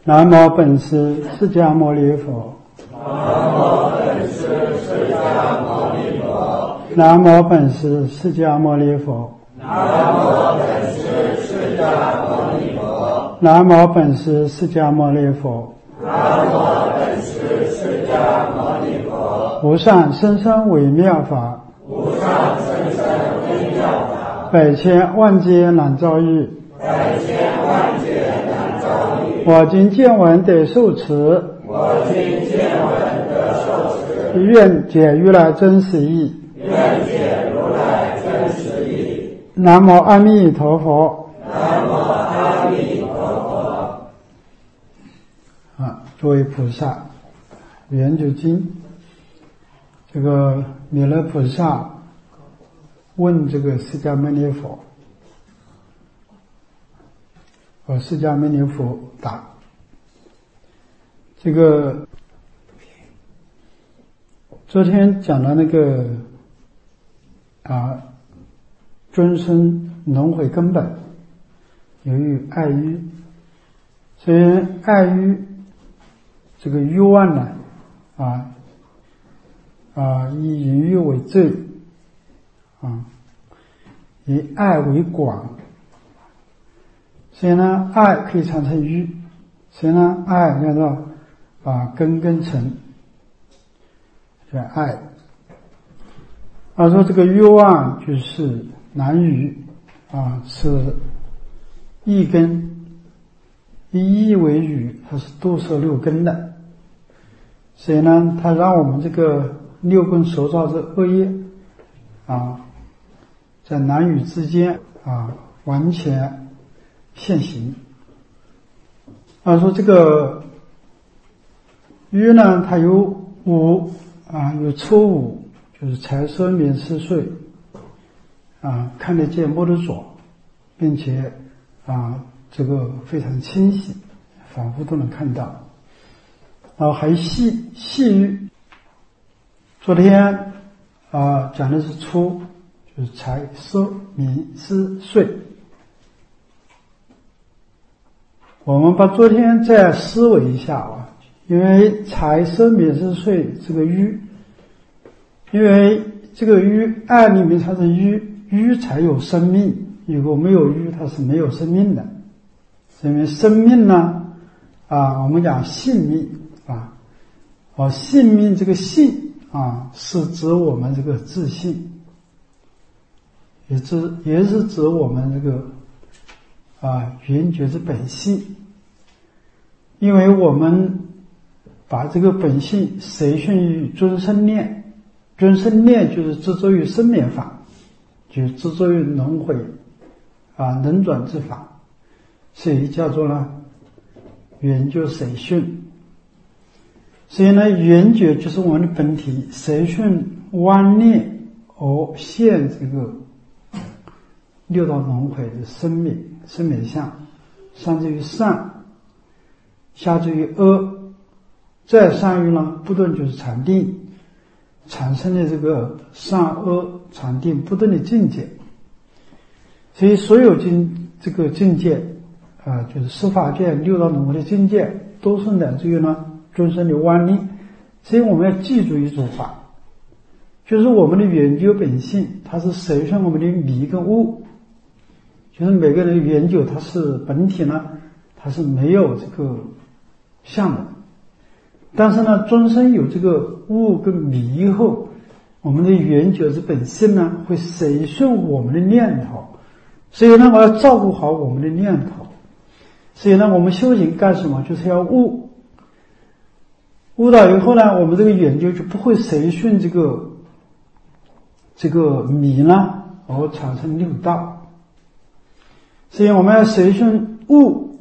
南无本师释迦牟尼佛。南无本师释迦牟尼佛。南无本师释迦牟尼佛。南无本师释迦牟尼佛。无上甚深微妙法。无上甚深微妙法。百千万劫难遭遇。百千万劫难遭遇。我今见闻得受持。我今见闻得受持。愿解如来真实义。愿解如来真实义。南无阿弥陀佛。南无阿弥陀佛。诸位菩萨，圆觉经，这个弥勒菩萨问这个释迦牟尼佛，释迦牟尼佛答。这个昨天讲的那个众生轮回根本，由于爱欲，所以爱欲这个欲望呢，以淫欲为罪，以爱为广，所以呢，爱可以产生欲，所以呢，爱叫做根尘，叫爱。说这个欲望就是难语是一根，以意为语，它是度摄六根的，所以呢，它让我们这个六根所造之恶业在男女之间完全现行。说这个欲呢，它有五有初五，就是财色名食睡看得见摸得着，并且这个非常清晰，仿佛都能看到。还有细欲，昨天讲的是初，就是财色名食睡。我们把昨天再思维一下因为财色名食睡这个欲，因为这个欲爱里面它是欲才有生命，如果没有欲它是没有生命的。所以生命呢我们讲性命性命，这个性是指我们这个自信，也是指我们这个圆觉之本性。因为我们把这个本性随顺于尊生念，尊生念就是执着于生灭法，就执着于轮回轮转之法，所以叫做呢圆觉随顺。所以呢，圆觉就是我们的本体，随顺妄念而现这个六道轮回的生灭相，上至于善，下至于恶，再上于呢不断就是禅定，产生的这个善恶禅定不断的境界。所以所有这个境界就是十法界六道轮回的境界，都是乃至于呢众生的妄念。所以我们要记住一组法，就是我们的圆觉本性，它是随顺我们的迷跟悟，就是每个人的圆觉它是本体呢，它是没有这个相的。但是呢，众生有这个悟跟迷以后，我们的圆觉之本性呢会随顺我们的念头，所以呢我要照顾好我们的念头。所以呢我们修行干什么，就是要悟到以后呢，我们这个圆觉就不会随顺这个迷呢而产生六道。所以我们要随顺悟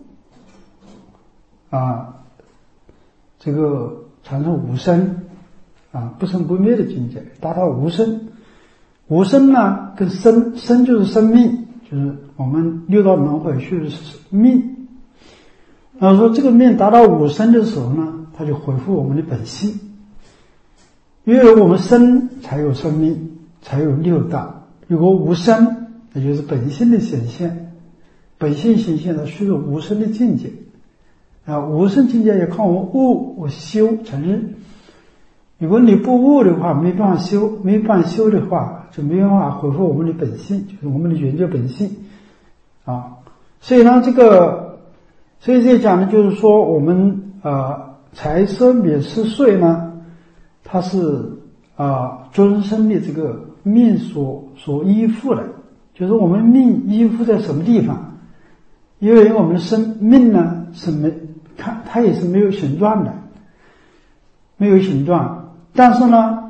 这个产生无生不生不灭的境界，达到无生。无生呢跟生就是生命，就是我们六道轮回是命。说这个命达到无生的时候呢，它就恢复我们的本性，因为我们生才有生命，才有六道。如果无生，也就是本性的显现，本性显现它需要无生的境界， 无生境界也靠我悟，我修成日。如果你不悟的话，没办法修，没办法修的话，就没办法恢复我们的本性，就是我们的原觉本性啊。所以呢，所以这讲的就是说，我们财生灭失睡呢，它是终身的这个命所依附的，就是我们命依附在什么地方？因为我们的生命呢是它也是没有形状的，没有形状。但是呢，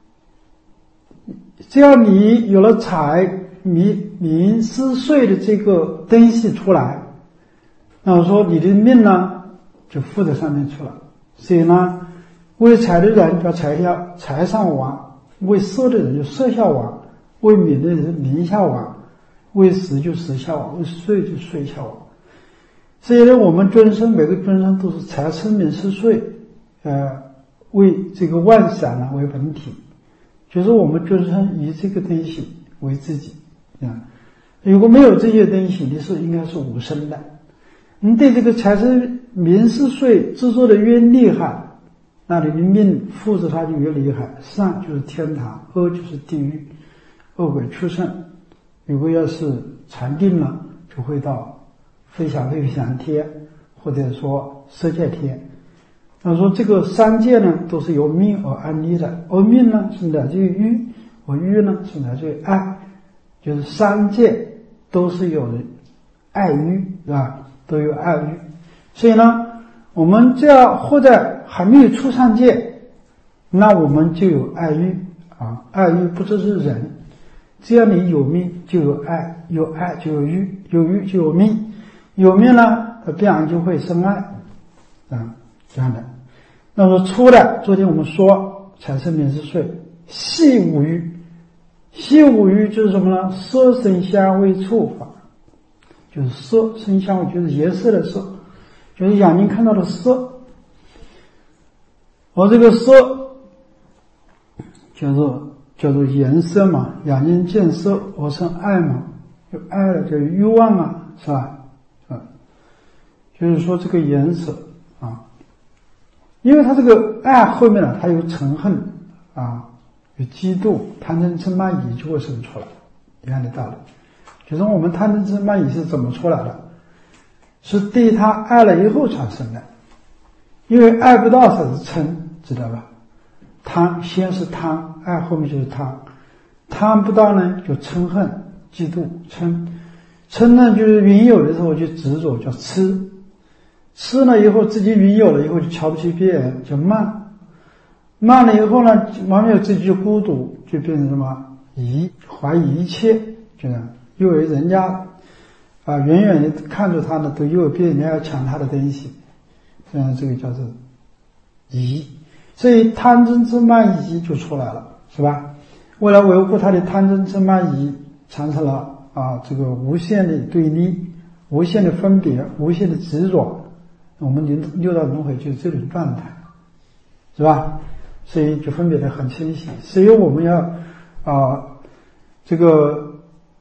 只要你有了财名失睡的这个东西出来，那我说你的命呢就附在上面去了。所以呢，为财的人叫财上王，为色的人就色下王，为名的人名下王，为食就食下王，为睡就睡下王。所以呢，我们众生每个众生都是财生名失睡，为这个万散呢为本体，就是我们众生以这个东西为自己啊。如果没有这些东西，你是应该是无生的。你对这个财生名失睡制作的越厉害，那你的命复制它就越厉害。善就是天堂，恶就是地狱，恶鬼畜生。如果要是禅定了，就会到飞翔天，或者说色界天。那说这个三界呢，都是由命而安立的，而命呢是来自于欲，而欲呢是来自于爱，就是三界都是有爱欲，是吧？都有爱欲。所以呢，我们只要活在还没有出三界，那我们就有爱欲啊。爱欲不只是人，只要你有命就有爱，有爱就有欲，有欲就有命，有命呢必然就会生爱啊，这样的。那么初的，昨天我们说财生名失睡，细五欲，细五欲就是什么呢？色声香味触法，就是色声香味，就是颜色的色，就是眼睛看到的色。而这个色叫做颜色嘛，眼睛见色而生爱嘛，有爱了就有欲望啊，是吧？就是说这个颜色啊，因为它这个爱后面呢，它有嗔恨啊，有嫉妒、贪嗔痴慢疑就会生出来，一样的道理。就是我们贪嗔痴慢疑是怎么出来的？是对他爱了以后产生的，因为爱不到才是嗔，知道吧？贪先是贪，爱后面就是贪，贪不到呢就嗔恨、嫉妒、嗔呢就是云有的时候就执着，叫痴。吃了以后自己云有了以后就瞧不起别人，叫慢了以后呢，慢慢自己就孤独，就变成什么疑，怀疑一切，就这样，因为人家远远的看着他呢，都以为别人家要抢他的东西，这样这个叫做疑，所以贪嗔痴慢疑就出来了，是吧？为了维护他的贪嗔痴慢疑，产生了这个无限的对立，无限的分别，无限的执着。我们六道轮回就是这种状态，是吧？所以就分别得很清晰。所以我们要这个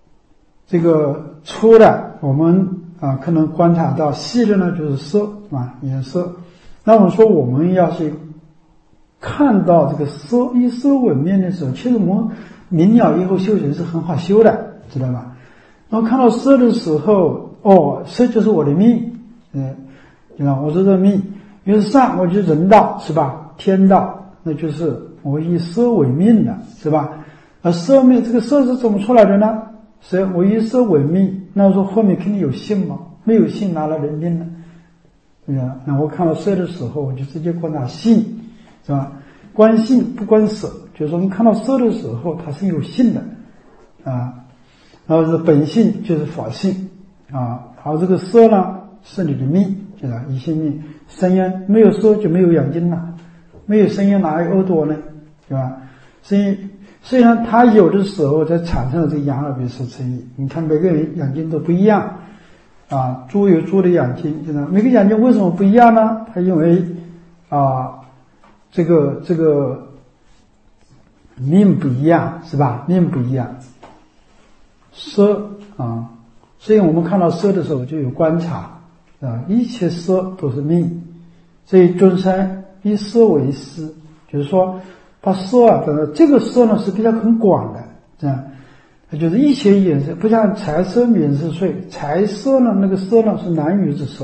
粗的，我们可能观察到细的呢，就是色颜色。那我们说我们要是看到这个色以色为面的时候，其实我们明了以后修行是很好修的，知道吧？然后看到色的时候，色就是我的命，我这个命，因为善我就人道，是吧？天道，那就是我以色为命的，是吧？而色命，这个色是怎么出来的呢？是我以色为命，那我说后面肯定有性嘛，没有性哪来人命呢？那我看到色的时候，我就直接观察性，是吧？观性不观色，就是我们看到色的时候，它是有性的然后是本性就是法性好，这个色呢是你的命。就是一性命，声音没有色就没有眼睛了，没有声音哪有耳朵呢？对吧？所以虽然它有的时候在产生了这个眼耳鼻舌身意，你看每个人眼睛都不一样猪有猪的眼睛，就是每个眼睛为什么不一样呢？它因为这个命不一样，是吧？命不一样，色所以我们看到色的时候就有观察。 一切色都是命，所以尊生以色为师，就是说把色啊，这个色呢是比较很广的，这样，就是一切颜色，不像财色名食睡，财色呢那个色呢是男女之色，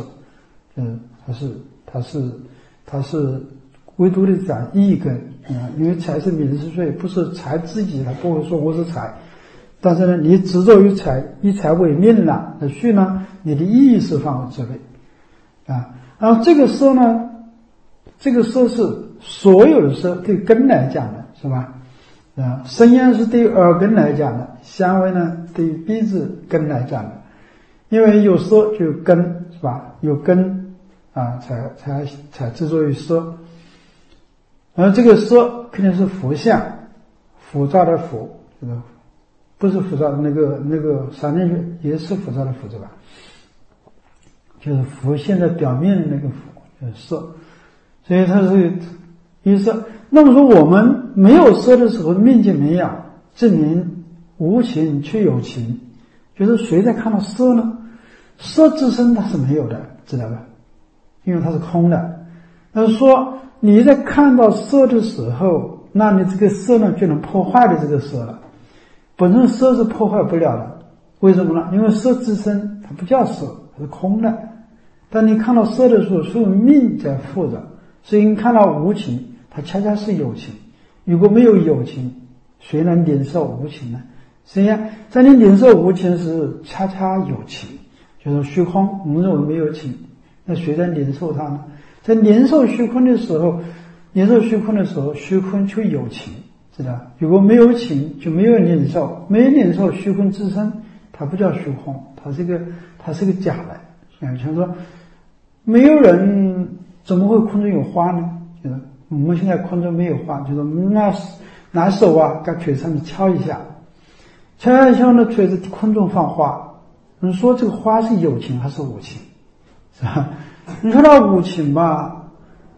它是唯独的讲一根因为财是名食睡，不是财自己，他不会说我是财，但是呢，你执着于财，以财为命了，那续呢，你的意识范围之内然后这个色呢，这个色是所有的色对根来讲的，是吧？声音是对耳根来讲的，香味呢对鼻子根来讲的，因为有色就有根，是吧？有根才制作于色，而这个色肯定是浮相，浮躁的浮，这个不是浮躁的那个三念学也是浮躁的浮，对吧？就是浮现在表面的那个浮，就是色，所以它是一色。那么说我们没有色的时候，命就没有，证明无情却有情。就是谁在看到色呢？色自身它是没有的，知道吧？因为它是空的。那说你在看到色的时候，那你这个色呢就能破坏的这个色了。本身色是破坏不了的，为什么呢？因为色自身它不叫色，它是空的。当你看到色的时候，是命在附着，所以你看到无情，它恰恰是有情。如果没有有情，谁能领受无情呢？实际上，在你领受无情时，恰恰有情，就是虚空。我们认为没有情，那谁在领受它呢？在领受虚空的时候，虚空就有情，知道？如果没有情，就没有领受，没有领受虚空自身，它不叫虚空，它是个假的。像说，没有人怎么会空中有花呢？就是我们现在空中没有花，就是拿手在锤子上面敲一下，敲一下呢，锤子空中放花。你说这个花是有情还是无情？是吧？你看到无情吧，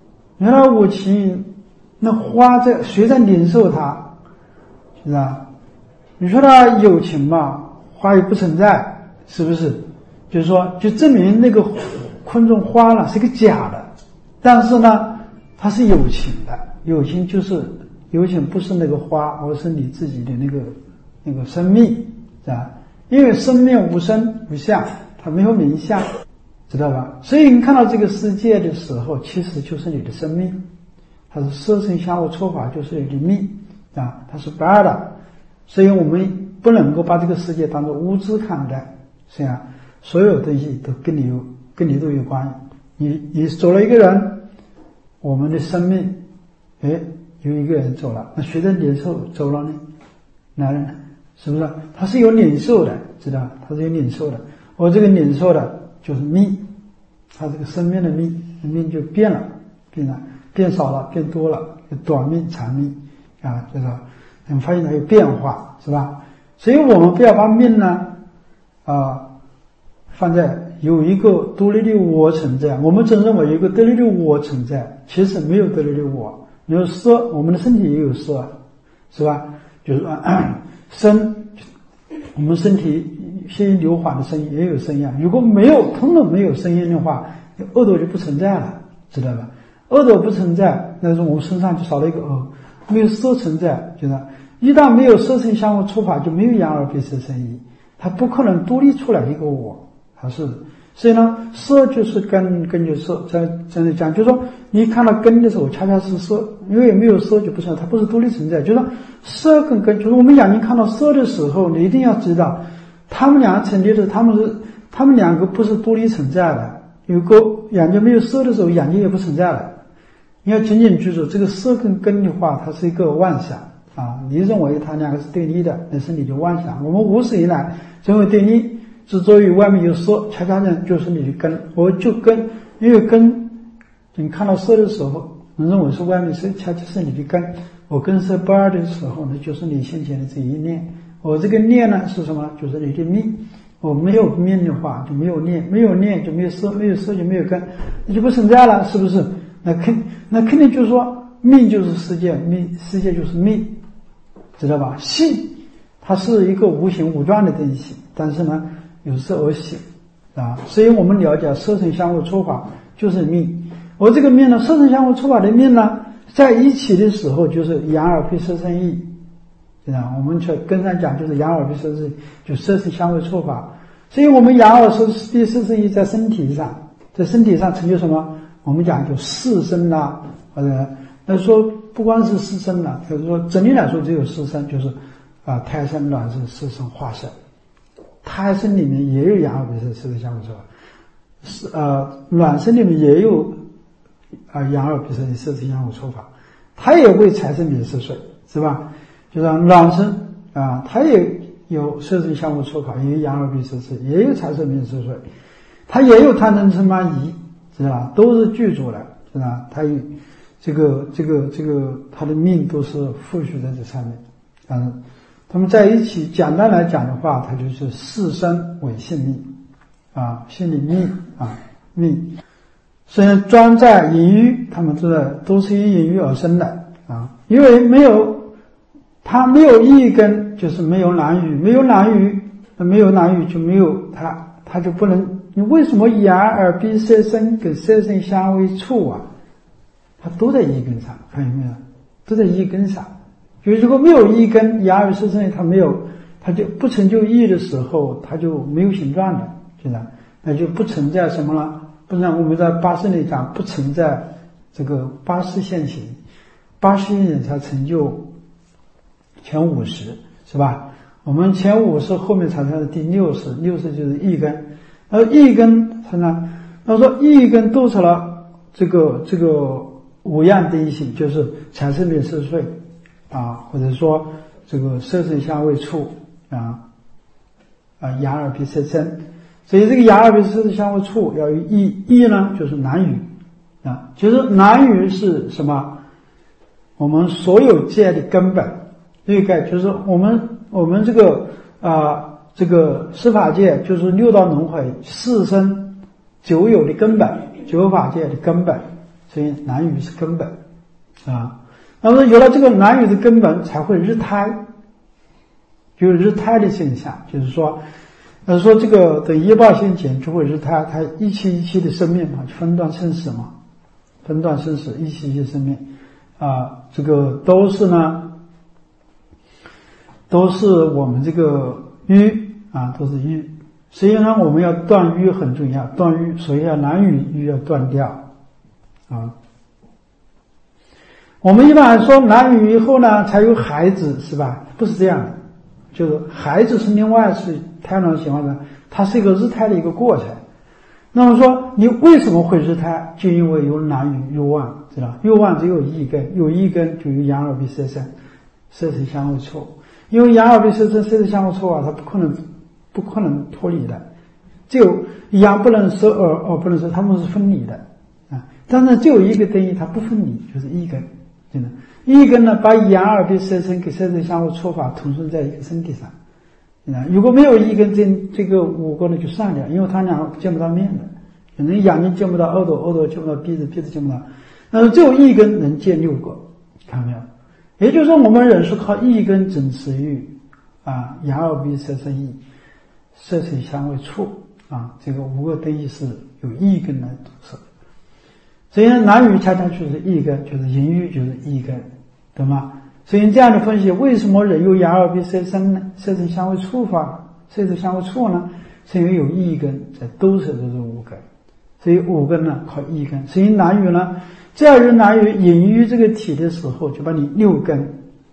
那花谁在领受它？是吧？你说它有情吧，花也不存在，是不是？就是说，就证明那个空中花了是个假的，但是呢，它是有情的。有情不是那个花，而是你自己的那个生命，是吧？因为生命无声无相，它没有名相，知道吧？所以你看到这个世界的时候，其实就是你的生命，它是色声香味触法，就是你的命它是不二的。所以我们不能够把这个世界当作物质看待，是啊。所有东西都跟你都有关。你走了一个人，我们的生命，有一个人走了，那谁在领受走了呢？男人是不是？他是有领受的，知道？他是有领受的。我这个领受的就是命，他这个生命的命就变了，变少了，变多了，短命、长命就是我们发现它有变化，是吧？所以我们不要把命呢放在有一个独立的我存在，我们总认为有一个独立的我存在，其实没有独立的我。有色，我们的身体也有色，是吧？就是说声，我们身体血液流缓的声音也有声音。如果通通没有声音的话，耳朵就不存在了，知道吧？耳朵不存在，那是我们身上就少了一个耳。没有色存在，就是一旦没有色声香味触法，就没有眼耳鼻舌身意，它不可能独立出来一个我。还是，所以呢，色就是根就是色，这样讲，就是说，你看到根的时候，恰恰是色，因为没有色就不是，它不是独立存在。就是说，色跟根，就是我们眼睛看到色的时候，你一定要知道，他们两个成立的，他们两个不是独立存在的。有个眼睛没有色的时候，眼睛也不存在了。你要紧紧记住，这个色跟根的话，它是一个妄想你认为它两个是对立的，那是你的妄想。我们无始以来认为对立。之所以外面有色，恰恰呢就是你的根。我就根，因为根，你看到色的时候，你认为是外面是，恰恰是你的根。我根色不二的时候呢，就是你先前的这一念。我这个念呢是什么？就是你的命。我没有命的话，就没有念，没有念就没有色，没有色就没有根，那就不存在了，是不是？那肯定就是说，命就是世界，世界就是命，知道吧？性，它是一个无形无状的东西，但是呢。有色而性， 啊。所以我们了解色身相位触法就是命。我这个命呢，色身相位触法的命呢，在一起的时候就是眼耳鼻舌身意，啊，我们跟上讲就是眼耳鼻舌身意，就色身相位触法。所以我们眼耳鼻舌身意在身体上，在身体上成就什么？我们讲就四身啦，或者那说不光是四身啦，就是说整体来说只有四身，就是胎生、卵生、湿生、化生。胎生里面也有眼耳鼻舌色身相位触法，卵生里面也有眼耳鼻舌的色身相位触法，它也会产生免色水，是吧？就像卵生它也有色身相位触法，也有眼耳鼻舌身，也有产生免色水，它也有贪嗔痴慢疑，是吧？都是具足的，是吧？它有这个它的命都是附属在这上面，他们在一起，简单来讲的话，它就是四身为性命心理命命。所以专在隐喻，他们都是以隐喻而生的因为它没有一根，就是没有南语，没有南语就没有它就不能。你为什么眼耳鼻舌身跟色身相位触它都在一根上，看见没有？都在一根上。就如果没有一根，眼耳鼻舌身它就不成就意的时候，它就没有形状的，是吧？那就不存在什么了。不然我们在八识里讲，不存在这个八识现行，八识现行才成就前50，是吧？我们前50后面才是第60，60就是一根，而一根它呢，那说一根构成了这个五样德性，就是产生免色水或者说这个色身相位触眼耳鼻舌身。所以这个眼耳鼻舌身相位触要有意呢，就是南语就是南语是什么？我们所有界的根本，这个就是我们这个十法界，就是六道轮回四生九有的根本，九法界的根本，所以南语是根本那么有了这个南语的根本，才会日胎，就是日胎的现象，就是说这个等业报现前就会日胎，它一期一期的生命分段生死分段生死，一期一期生命这个都是我们这个欲都是欲。所以呢，我们要断欲很重要，断欲，所以要南语欲要断掉我们一般来说南语以后呢，才有孩子，是吧？不是这样的，就是孩子是另外是胎卵情况下，它是一个日胎的一个过程。那么说你为什么会日胎？就因为有南语欲望，知道？欲望只有一根，有一根就有眼耳鼻舌身，色身相位触。因为眼耳鼻舌身色身相位触它不可能脱离的，只有眼不能色，耳不能色，它们是分离的但是只有一个等于它不分离，就是一根。真的，一根呢，把眼耳鼻舌身跟色身相位触法统顺在一个身体上。如果没有一根，这个五个呢就散了，因为它俩见不到面的，可能眼睛见不到耳朵，耳朵见不到鼻子，鼻子见不到，但是只有一根能见六个，看到没有？也就是说，我们人是靠一根整持欲眼耳鼻舌身意，色身相位触这个五个等于是有一根来堵塞。所以呢，南语恰恰就是一根，就是淫欲就是一根，懂吗？所以这样的分析，为什么人有眼耳鼻舌身呢？色身相位触法，色身相位触呢？是因为有一根在兜摄这种五根，所以五根呢靠一根。所以南语呢，只要有南语隐喻这个体的时候，就把你六根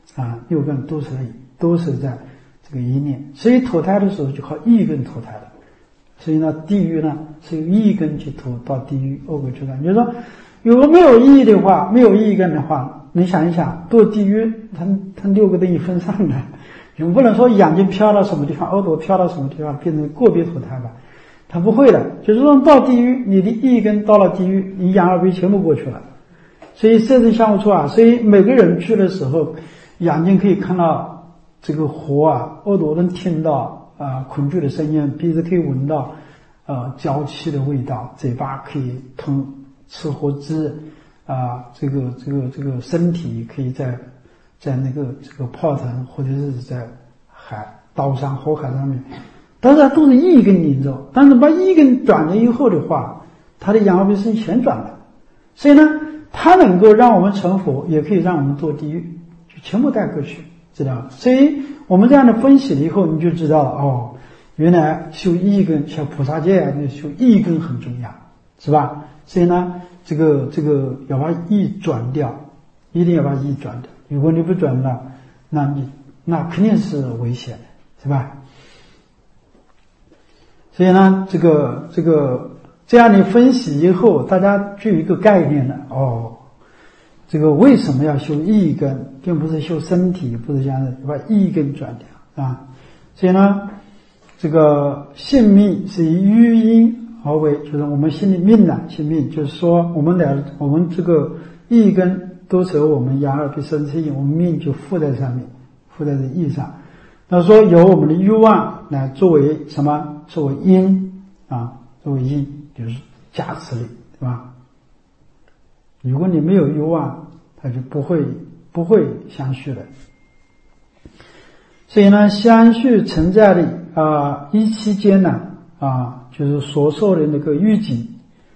都是在这个一念。所以投胎的时候就靠一根投胎了。所以呢，地狱呢是由一根去投到地狱恶鬼去的。就是说，如果没有一的话，没有一根的话，你想一想，堕地狱，它六个等于分散的，你不能说眼睛飘到什么地方，耳朵飘到什么地方，变成个别投胎吧？它不会的。就是说到地狱，你的一根到了地狱，你眼耳鼻全部过去了。所以色身相位触所以每个人去的时候，眼睛可以看到这个火耳朵能听到恐惧的声音，鼻子可以闻到焦气的味道，嘴巴可以吃活汁这个身体可以在这个炮膛或者是在刀山火海上面当然都是一根领走，但是把一根转了以后的话，它的阳明是旋转的，所以呢，它能够让我们成佛，也可以让我们堕地狱，就全部带过去，知道吧？所以我们这样的分析了以后，你就知道了哦，原来修一根像菩萨戒啊，修一根很重要，是吧？所以呢，这个要把意转掉，一定要把意转掉。如果你不转了，那肯定是危险的，是吧？所以呢，这样的分析以后，大家就有一个概念了哦。这个为什么要修一根，并不是修身体，不是这样的，把一根转掉啊。所以呢，这个性命是以余因而为，就是我们心里命呢，性命就是说我们这个一根都是由我们阳二比生之因，我们命就附在上面，附在这意上。那说由我们的欲望来作为什么？作为因啊，作为因就是加持力，对吧？如果你没有欲望，它就不会相续的。所以呢，相续存在的一期间呢就是所受的那个欲己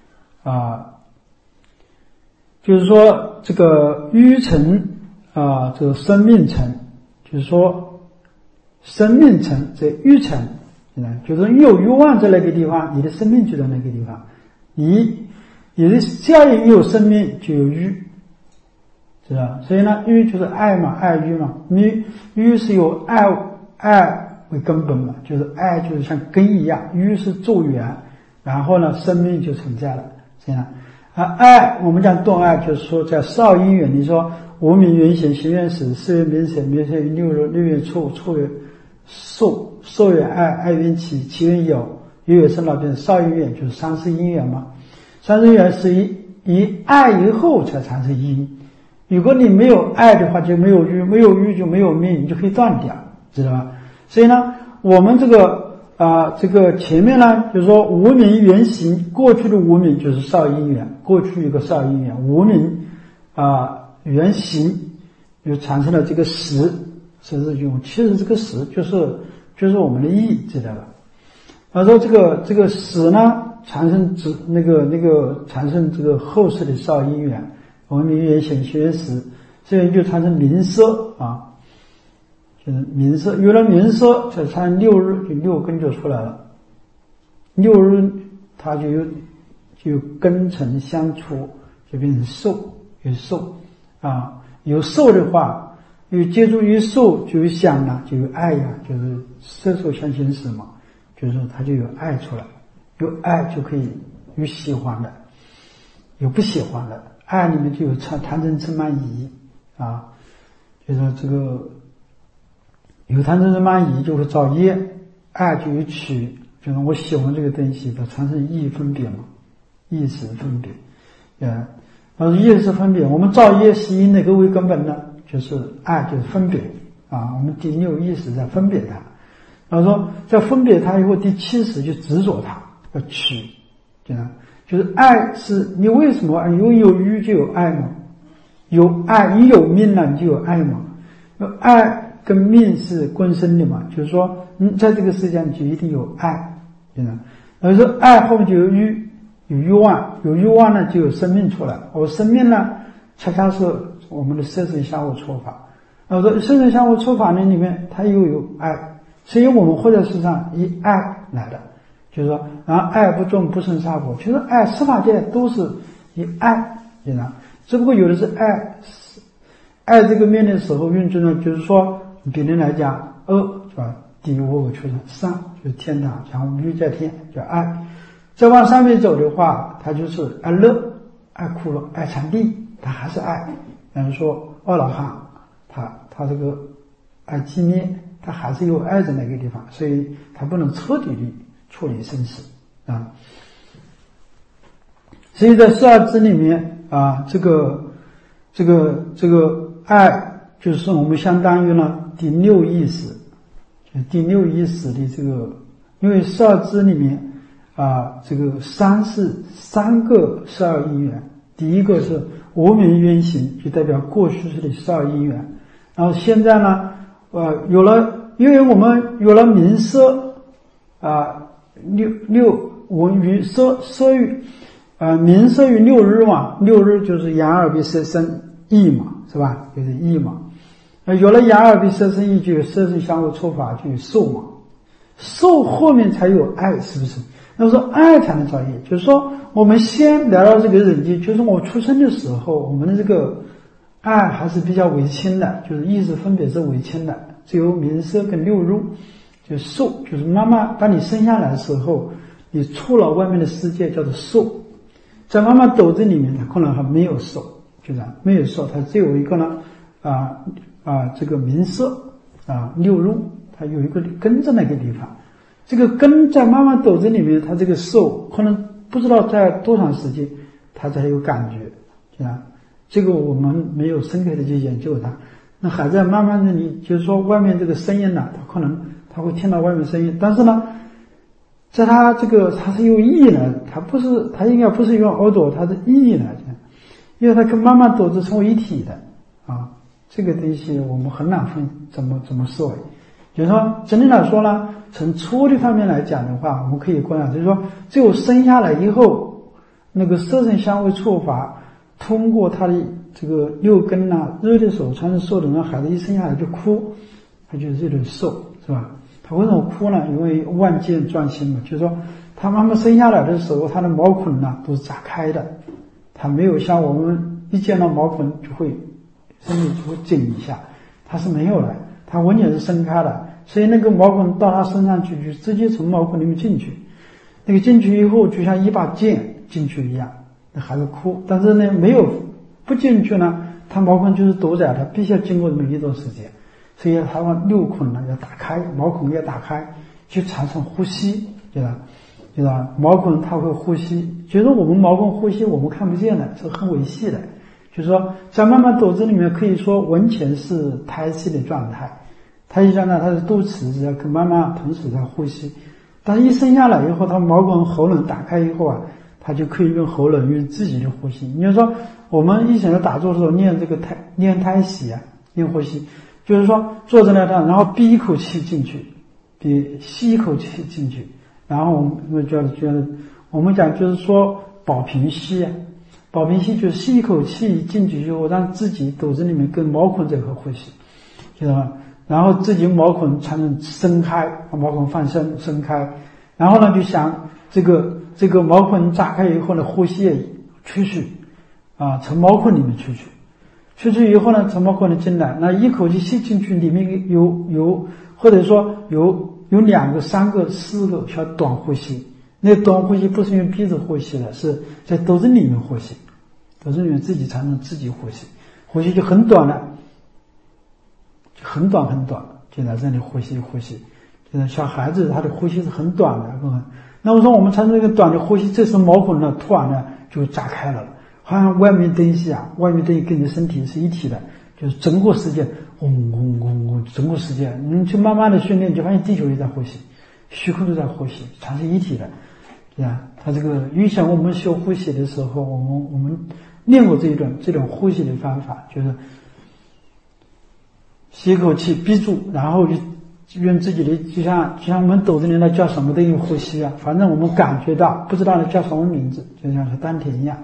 就是说这个欲成这个生命成，就是说生命成这欲成，就是你有欲望在那个地方，你的生命就在那个地方。你的只要有生命就有欲，知道？所以呢，欲就是爱嘛，爱欲嘛，欲是由爱为根本嘛，就是爱就是像根一样，欲是助缘，然后呢，生命就存在了，这样。爱我们讲动爱，就是说在少因缘，你说无名缘显，行缘始，四缘名显，名显于六缘处，处缘受，受缘爱，爱缘起，起缘有，有缘生老病死，少因缘就是三世因缘嘛。三世因缘是以爱以后才产生因，如果你没有爱的话，就没有欲，没有欲就没有命，你就可以断掉，知道吧？所以呢，我们这个前面呢，就是说无名缘行，过去的无名就是少因缘，过去一个少因缘，无名缘行就产生了这个识，是用，其实这个识就是我们的意，知道吧？他说这个识呢，产生产生这个后世的少因缘，无名缘显学识，所以就产生名色就是名色，有了名色才产生六日，就六根就出来了。六日它就有根尘相处，就变成受，有受有受的话，有接触于受就有想了，就有爱呀，就是色受相行识嘛，就是说它就有爱出来，有爱就可以有喜欢的，有不喜欢的，爱里面就有贪嗔痴慢疑就是说这个。有贪嗔痴慢疑就会造业，爱就有取，就是我喜欢这个东西，它产生意分别嘛，意识分别，意识分别，我们造业是以哪个为根本呢？就是爱，就是分别我们第六意识在分别它，然后说在分别它以后，第七识就执着它，要取，就是爱是你为什么有欲就有爱嘛，有爱你有命了，你就有爱嘛，爱。跟命是共生的嘛，就是说在这个世界上就一定有爱，而说爱后面就有欲望，有欲望呢就有生命出来，我生命呢恰恰是我们的色身相互触法，我说色身相互触法呢里面它又有爱，所以我们活在世上以爱来的，就是说然后爱不重不生杀佛，其实爱十法界都是以爱，只不过有的是爱这个面的时候运作呢，就是说别人来讲恶是吧？地狱恶趣生，善就是天堂，像我们欲界天叫爱。再往上面走的话，它就是爱乐、爱苦乐、爱禅定，它还是爱。比如说阿罗汉，他这个爱寂灭，他还是有爱在那个地方，所以他不能彻底的处理生死所以在十二支里面这个爱就是我们相当于呢第六意识，第六意识的这个，因为十二支里面这个三个十二因缘，第一个是无名缘行，就代表过去式的十二因缘，然后现在呢因为我们有了名色， 文于色欲名色于六日嘛，六日就是眼耳鼻舌身意嘛，是吧？就是意嘛。有了眼耳鼻舌身意，就有色声香味触法，就有受嘛。受后面才有爱，是不是？那说爱才能造业，就是说我们先来到这个人间，就是我出生的时候，我们的这个爱还是比较为轻的，就是意识分别是为轻的，只有名色跟六入，就受，就是妈妈把你生下来的时候，你出了外面的世界叫做受，在妈妈肚子里面，它可能还没有受，就这样没有受，它只有一个呢这个名色六入，它有一个根在那个地方。这个根在妈妈肚子里面，它这个受可能不知道在多长时间，它才有感觉，这样。这个我们没有深刻的去研究它。那还在妈妈那里，就是说外面这个声音呢，它可能它会听到外面声音，但是呢，在它这个它是有意的，它应该不是用耳朵，它是意的，因为它跟妈妈肚子成为一体的啊。这个东西我们很难分怎么思维。就是说，整体来说呢，从粗的方面来讲的话，我们可以观察，就是说，只有生下来以后，那个色声香味触法通过他的这个六根热的时候产生受的，那孩子一生下来就哭，他就是这种受，是吧？他为什么哭呢？因为万箭转心嘛，就是说，他妈妈生下来的时候，他的毛孔都是炸开的，他没有像我们一见到毛孔就会身体就会紧一下，他是没有的。它完全是伸开的，所以那个毛孔到他身上去，就直接从毛孔里面进去。那个进去以后，就像一把剑进去一样，那孩子哭。但是呢，没有不进去呢，他毛孔就是堵在，他必须要经过这么一段时间。所以他把六孔要打开，毛孔要打开，去产生呼吸，对吧？毛孔它会呼吸，就是我们毛孔呼吸我们看不见的，是很微细的。就是说，在妈妈肚子里面，可以说完全是胎息的状态。胎息状态，它的肚脐是要跟妈妈同时在呼吸。但是一生下来以后，它毛孔喉咙打开以后它就可以用喉咙用自己的呼吸。你就说，我们以前在打坐的时候念这个念胎息念呼吸，就是说坐在那上，然后闭一口气进去，吸一口气进去，然后我们讲就是说保平息保平息就是吸一口气进去以后，让自己肚子里面跟毛孔这块呼吸，知道吧？然后自己毛孔才能伸开，把毛孔放伸开，然后呢就想这个毛孔炸开以后呢，呼吸也出去从毛孔里面出去以后呢，从毛孔里进来，那一口气吸进去，里面有或者说有2个、3个、4个小短呼吸。那短呼吸不是用鼻子呼吸的，是在肚子里面呼吸，肚子里面自己才能自己呼吸，呼吸就很短了，就很短，就在这里呼吸。就是小孩子他的呼吸是很短的，那我说我们产生一个短的呼吸，这时毛孔突然就炸开了，好像外面东西跟你的身体是一体的，就是整个世界轰轰轰轰，整个世界你去慢慢的训练，就发现地球也在呼吸，虚空都在呼吸，全是一体的。他这个以前我们学呼吸的时候，我们练过这种呼吸的方法，就是吸一口气闭住，然后就用自己的就像我们肚子里那叫什么东西呼吸反正我们感觉到不知道那叫什么名字，就像是丹田一样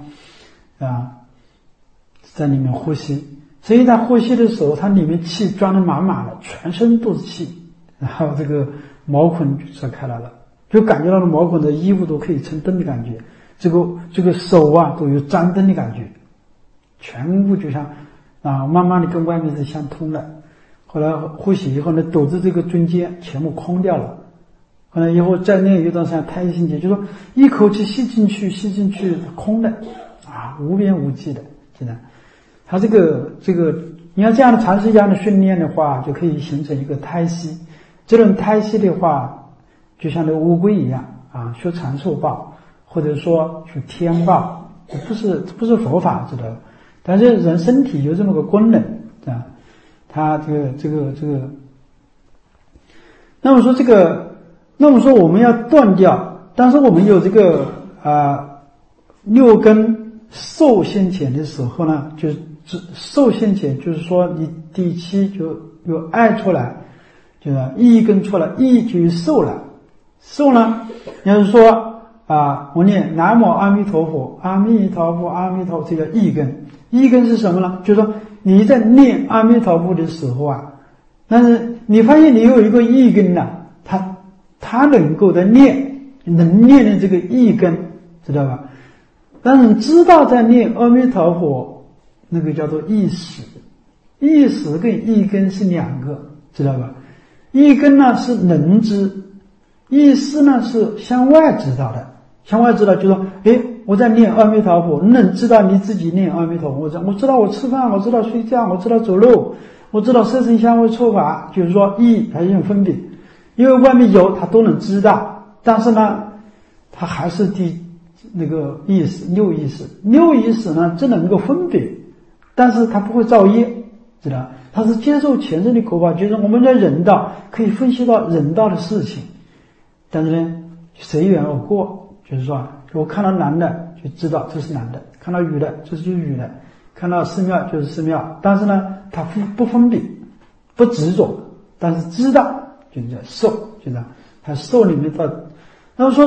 在里面呼吸。所以在呼吸的时候，它里面气装得满满的，全身都是气，然后这个毛孔就射开来了，就感觉到了毛孔的衣服都可以成灯的感觉，这个手都有沾灯的感觉，全部就像慢慢的跟外面是相通的。后来呼吸以后呢，肚子这个中间全部空掉了。后来以后再练一段时间胎心结，就是说一口气吸进去空的无边无际的，真的。它这个你要这样的长时间的训练的话，就可以形成一个胎息。这种胎息的话，就像那个乌龟一样学长寿报，或者说学天报，不是佛法知道，但是人身体有这么个功能它这个，那么说我们要断掉，但是我们有这个六根受先前的时候呢，就是受先前，就是说你第七就有爱出来，就是一根出来，一就受了， 受呢，要是说我念南无阿弥陀佛，阿弥陀佛，阿弥陀佛，这叫意根。意根是什么呢？就是说你在念阿弥陀佛的时候但是你发现你有一个意根它能够的能念的这个意根，知道吧？但是你知道在念阿弥陀佛，那个叫做意识。意识跟意根是两个，知道吧？意根呢是能知，意识呢是向外知道的。向外知道就是说，我在念阿弥陀佛，你能知道你自己念阿弥陀佛。我知道我吃饭，我知道睡觉，我知道走路，我知道色声香味触法，就是说意还是有分别。因为外面有他都能知道，但是呢，他还是那个意识六意识呢只能够分别，但是他不会造业，知道？他是接受前生的果报，就是我们在人道可以分析到人道的事情，但是呢随缘而过。就是说我看到男的就知道这是男的，看到女的这就是女的，看到寺庙就是寺庙，但是呢他不分别，不执着，但是知道就叫受，就这样。他受里面的，那么说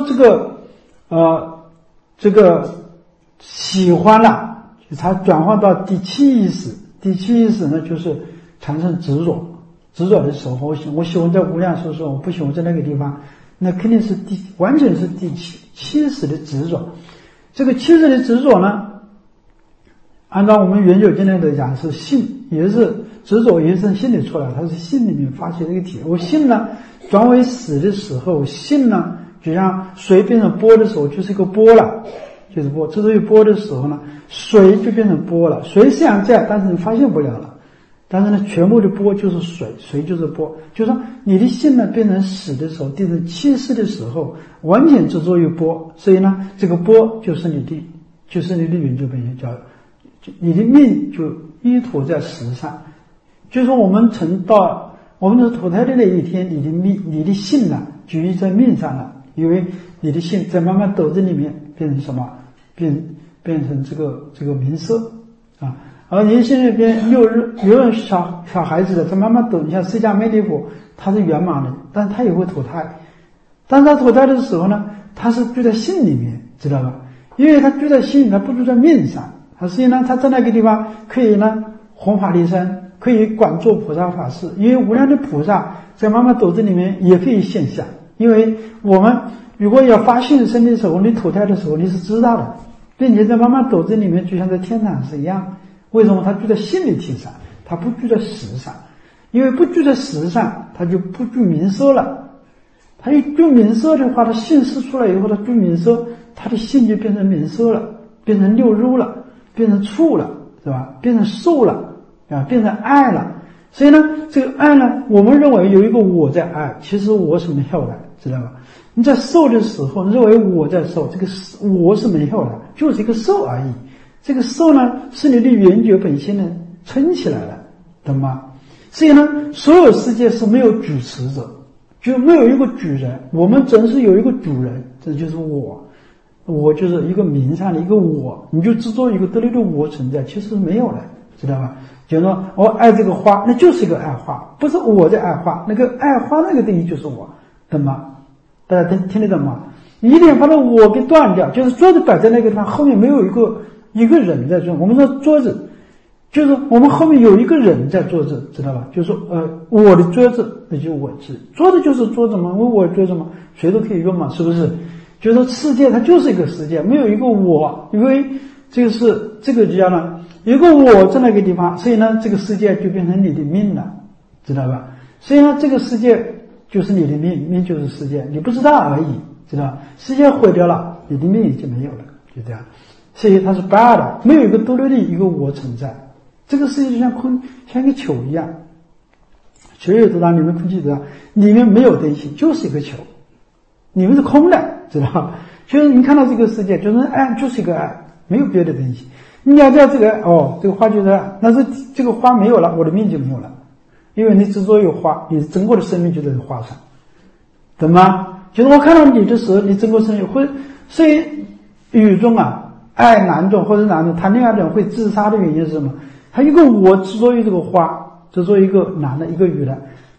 这个喜欢了，它转换到第七意识。第七意识呢就是产生执着的时候，我喜欢在无量寿说，我不喜欢在那个地方，那肯定是完全是第七识的执着。这个七识的执着呢，按照我们圆九经来讲是信，也是执着，也是心里出来，它是心里面发起这个体。我信呢转为识的时候，信呢就像水变成波的时候就是一个波了，就是波。之所以波的时候呢，水就变成波了，水虽然在，但是你发现不了了。但是呢，全部的波就是水，水就是波。就是说，你的心呢变成识的时候，变成七识的时候，完全执着于波。所以呢，这个波就是你的圆觉本性，叫你的命就依托在识上。就是说，我们是投胎的那一天，你的性呢就依在命上了，因为你的性在慢慢斗子里面变成什么？变成这个名色而你现在边有小孩子的，他慢慢抖，你像释迦牟尼佛，他是圆满的，但是他也会投胎。但是他投胎的时候呢，他是住在心里面，知道吧？因为他住在心，他不住在面上。他实际上他在那个地方可以呢弘法利生，可以管做菩萨法事。因为无量的菩萨在妈妈斗子里面也可以现象。因为我们如果要发现身的时候，你投胎的时候你是知道的，并且在妈妈斗子里面就像在天堂是一样。为什么他住在心理体上，他不住在识上？因为不住在识上，他就不住名色了。他一住名色的话，他性识出来以后，他住名色，他的性就变成名色了，变成六入了，变成处了，是吧？变成受了变成爱了。所以呢，这个爱呢，我们认为有一个我在爱，其实我是没有的，知道吧？你在受的时候，你认为我在受，这个我是没有的，就是一个受而已。这个受呢，是你的圆觉本性呢撑起来了，懂吗？所以呢，所有世界是没有主持者，就没有一个主人，我们总是有一个主人，这就是我就是一个名上的一个我，你就执着一个独立的我存在，其实没有的，知道吧？就是说我爱这个花，那就是一个爱花，不是我在爱花，那个爱花那个定义就是我，懂吗？大家听得懂吗？你一定要把那我给断掉，就是桌子摆在那个地方，后面没有一个人在坐。我们说桌子，就是我们后面有一个人在坐着，知道吧？就是说我的桌子，那就是我自己。桌子就是桌子嘛，因为我桌子嘛，谁都可以用嘛，是不是？就是说世界它就是一个世界，没有一个我，因为这个就叫呢，有个我在那个地方，所以呢，这个世界就变成你的命了，知道吧？所以呢，这个世界就是你的命，命就是世界，你不知道而已，知道？世界毁掉了，你的命已经没有了，就这样。所以它是八的，没有一个独立的一个我存在。这个世界就像一个球一样，球也知道，里面空气知道，里面没有东西，就是一个球，里面是空的，知道？就是你看到这个世界，就是爱，就是一个爱，没有别的东西。你要知道这个这个花就是爱，但是这个花没有了，我的命就没有了，因为你执着有花，你整个的生命就在花上，懂吗？就是我看到你的时候，你整个生命会，所以语中爱男众或者男众谈恋爱的人会自杀的原因是什么？他一个我执着于这个花，执着一个男的一个女的，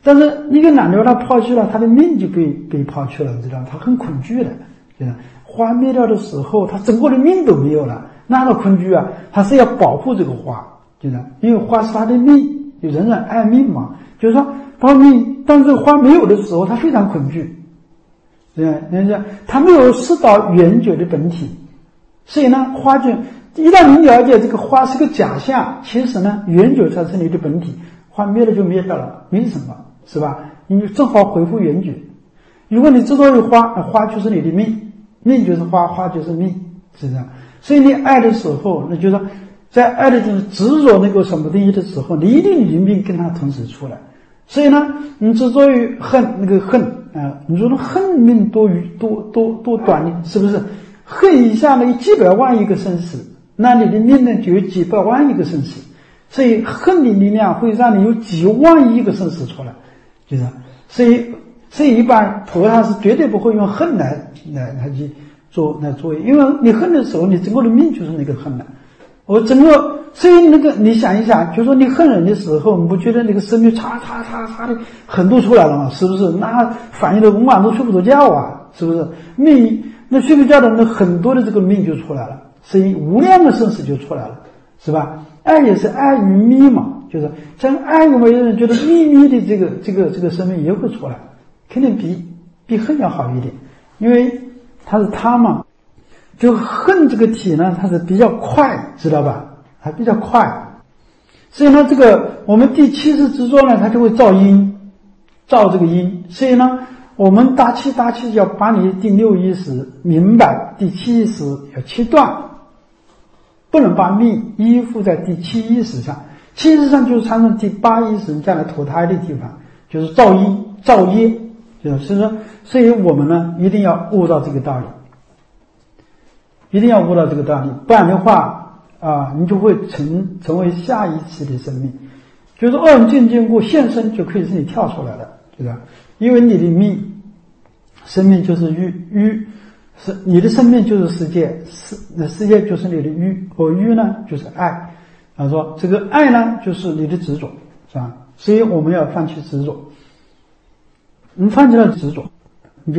但是一个男的把他抛去了，他的命就被抛去了，知道吗？他很恐惧的，对吧？花灭掉的时候，他整个的命都没有了，那他恐惧啊，他是要保护这个花，对吧？因为花是他的命，有人爱命嘛，就是说把命，当这个花没有的时候，他非常恐惧，对吧？人家他没有识到圆觉的本体，所以呢，花就一旦你了解这个花是个假象，其实呢，圆觉才是你的本体，花灭了就灭掉了，没什么，是吧？你正好恢复圆觉。如果你执着于花，花就是你的命，命就是花，花就是命，是这样。所以你爱的时候，那就是说在爱的这种执着那个什么东西的时候，你一定你的命跟它同时出来。所以呢，你执着于恨，那个恨啊，你说那恨命多短呢？是不是？恨一下呢，有几百万一个生死，那你的命呢就有几百万一个生死。所以恨的力量会让你有几万亿个生死出来，就是。所以一般菩萨是绝对不会用恨来去做业，因为你恨的时候，你整个的命就是那个恨了。我整个，所以那个你想一想，就说你恨人的时候，你不觉得那个生命嚓的很多出来了吗？是不是？那反应的晚上都睡不着觉啊，是不是？命那睡不着的那很多的这个命就出来了，所以无量的生死就出来了，是吧？爱也是爱与密嘛，就是像爱有没有人觉得秘密的这个生命也会出来，肯定比恨要好一点，因为它是他嘛。就恨这个体呢，它是比较快，知道吧？它比较快，所以呢，这个我们第七识执着呢，它就会造因，造这个因。所以呢，我们大气要把你第六意识明白，第七意识要切断，不能把命依附在第七意识上。七意识上就是产生第八意识将来投胎的地方，就是造因造业，就是说，所以我们呢一定要悟到这个道理。一定要悟到这个道理，不然的话你就会成为下一次的生命，就是二人渐过现身就可以是你跳出来的，对吧？因为你的命，生命就是欲，是你的生命就是世界，世界就是你的欲，而欲呢就是爱。他说这个爱呢就是你的执着，是吧？所以我们要放弃执着，你放弃了执着，你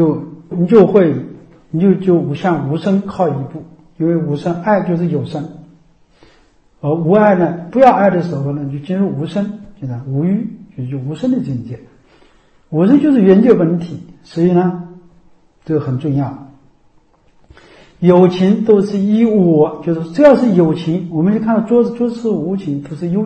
就向无生靠一步，因为无生爱就是有生，而无爱呢，不要爱的时候呢，就进入无生，现在无欲，就无生的境界。无生就是圆觉本体，所以呢，这个很重要。有情都是依我，就是只要是有情，我们就看到桌子无情，都是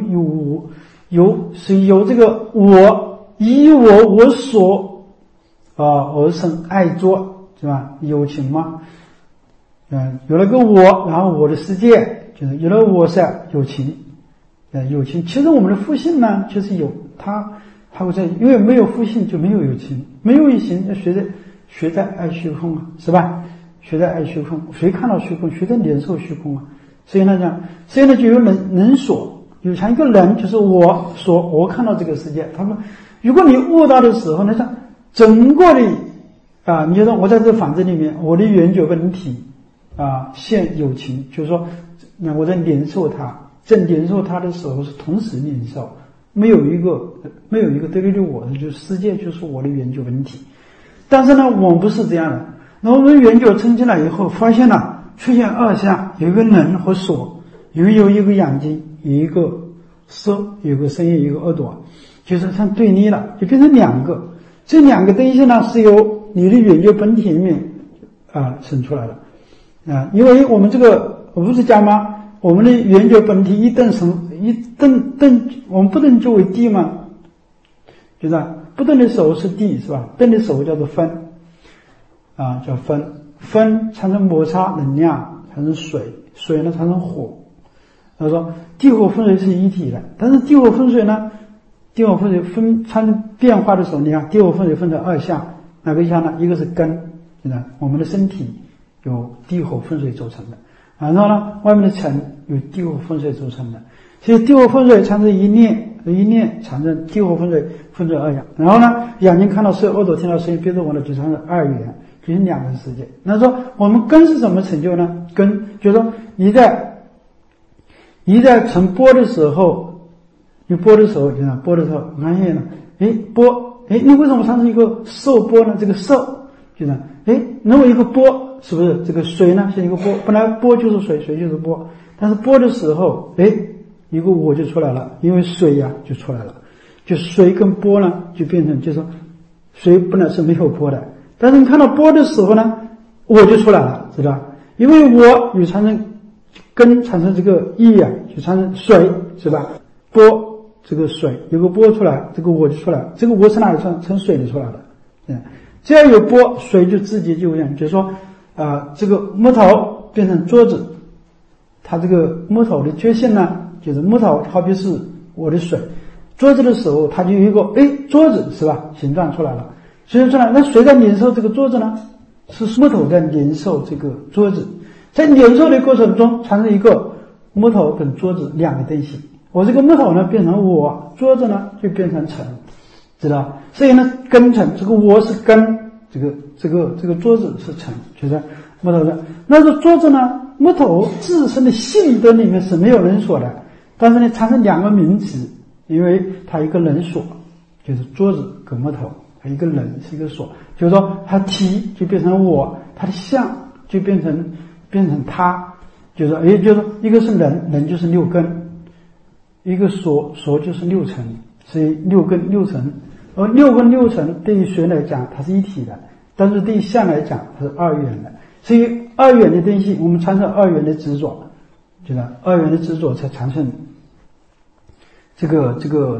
有这个我依我所而生爱作。是吧？有情嘛，有了个我，然后我的世界就是有了我是有情，有情。其实我们的复性呢，就是有它会在，因为没有复性就没有有情，没有有情，谁在爱虚空啊？是吧？谁在爱虚空？谁看到虚空？谁在领受虚空啊？所以呢就有人所，有像一个人，就是我看到这个世界。他们，如果你悟到的时候，那像整个的。你就说我在这房子里面，我的圆觉本体现有情，就是说我在领受它，在领受它的时候是同时领受，没有一个对立的我的，就是世界就是我的圆觉本体。但是呢，我们不是这样的。那我们圆觉澄清了以后，发现了出现二相，有一个人和所，有一个眼睛，有一个色，有一个声音，有一个耳朵，就是像对立了，就变成两个。这两个东西呢是由你的圆觉本体里面生出来的因为我们这个不是讲吗？我们的圆觉本体一等，我们不等作为地吗？就是不等的时候是地，是吧？等的时候叫做分叫分产生摩擦能量，产生水呢产生火。他说地火风水是一体的，但是地火风水呢？地火风水产生变化的时候，你看地火风水分成二项，哪个项呢？一个是根，我们的身体由地火风水组成的，然后呢，外面的尘由地火风水组成的，所以地火风水产生一念产生地火风水分成二项，然后呢，眼睛看到色，耳朵听到声音，鼻子闻到就产生二元，就是两个世界。那说我们根是什么成就呢？根就是说你在成波的时候。你播的时候，你看播的时候，我发现了，播哎，你为什么产生一个受波呢？这个受就是，哎，那么一个波是不是这个水呢是一个波？本来波就是水，水就是波，但是波的时候，哎，一个我就出来了，因为水呀就出来了，就水跟波呢就变成就是说水本来是没有波的，但是你看到波的时候呢，我就出来了，知道吧？因为我有产生根产生这个意啊，就产生水是吧？波这个水有个波出来，这个我就出来了，这个我是哪里从水里出来的？只要有波，水就自己就就是说这个木头变成桌子，它这个木头的觉性呢，就是木头好比是我的水，桌子的时候它就有一个桌子是吧？形状出来了，所以说呢，那谁在粘受这个桌子呢？是木头在粘受这个桌子，在粘受的过程中产生一个木头跟桌子两个东西，我这个木头呢变成我，桌子呢就变成尘，知道？所以呢，根尘，这个我是根，这个桌子是尘，就是木头的。那个桌子呢，木头自身的性德里面是没有人所的，但是呢，产生两个名词，因为它一个人所，就是桌子跟木头，它一个人是一个所，就是说它体就变成我，它的相就变成他，就是说，就是说一个是人，人就是六根，一个所就是六尘，所以六根六尘。而六根六尘对于谁来讲它是一体的，但是对于相来讲它是二元的，所以二元的东西我们产生二元的执着，就是二元的执着才产生这个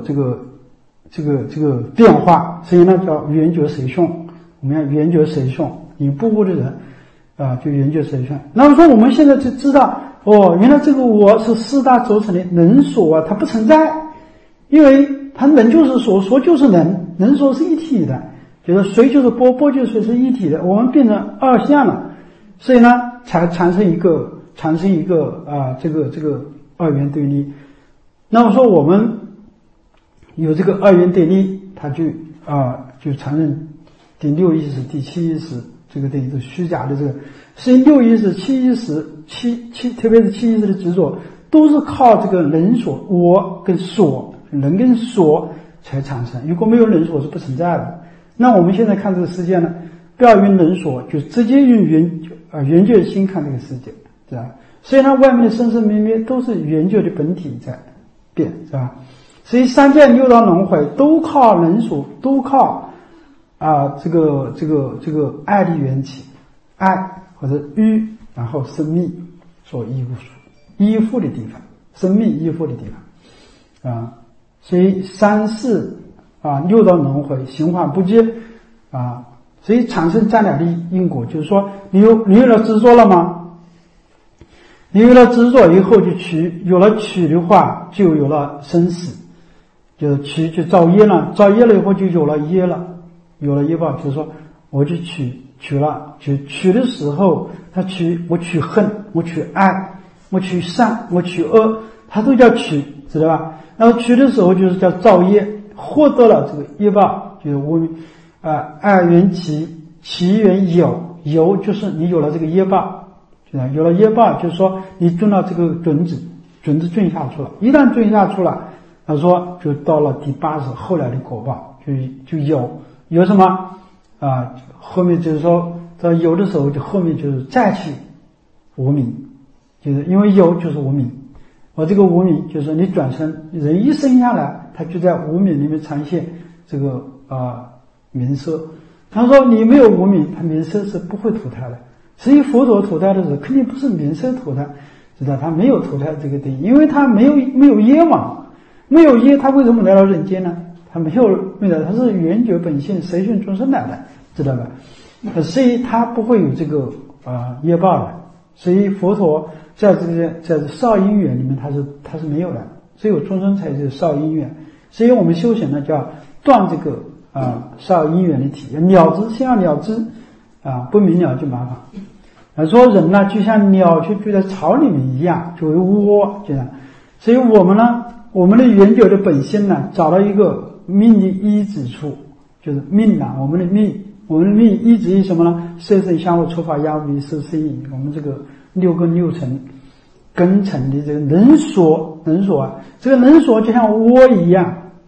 变化，所以呢叫缘觉随顺，我们要缘觉随顺，你步步的人就缘觉随顺。那么说我们现在就知道原来这个我是四大组成的能所它不存在，因为它能就是所，所就是能，能所是一体的，就是水就是波，波就是水是一体的，我们变成二相了，所以呢才产生一个这个二元对立。那么说我们有这个二元对立，它就产生第六意识、第七意识，这个等于是虚假的这个，所以六意识、七意识、特别是七意识的执着，都是靠这个人所，我跟所。人跟所才产生，如果没有人所是不存在的。那我们现在看这个世界呢，不要用人所，就直接用缘觉心看这个世界，是吧？所以呢，外面的生生灭灭都是缘觉的本体在变，是吧？所以三界六道轮回都靠人所，都靠这个爱的缘起，爱或者欲，然后生命所依附的地方，生命依附的地方所以三世六道轮回循环不竭所以产生占了的因果，就是说你有了执着了吗？你有了执着以后就有了取的话就有了生死，就取就造业了，造业了以后就有了业了，有了业报，就是说我就取了，取的时候我取恨，我取爱，我取善，我取恶，它都叫取，知道吧？然后取的时候就是叫造业，获得了这个业报，就是我们爱缘起，起缘有就是你有了这个业报，有了业报就是说你种了这个种子种下去了，一旦种下去了，他说就到了第八世后来的果报，就有什么后面就是说到有的时候就后面就是再去无明，就是因为有就是无明。我这个无明就是你转生人一生下来，他就在无明里面呈现这个名色。他说你没有无明，他名色是不会投胎的。所以佛陀投胎的时候，肯定不是名色投胎，知道他没有投胎这个定义，因为他没有业嘛，没有业，他为什么来到人间呢？他没有，他是缘觉本性随顺众生来的，知道吧？所以他不会有这个业报的。所以佛陀在少因缘里面他是没有的，只有众生才是少因缘。所以我们修行呢叫断这个少因缘的体，了知，先要了知不明了就麻烦。说人呢就像鸟去住在巢里面一样，就为窝这样。所以我们呢，我们的缘觉的本性呢，找到一个命的依止处，就是命我们的命依止于什么呢？色身相互触法压无受生意，我们这个六根六尘根尘的这个能所这个能所就像窝一样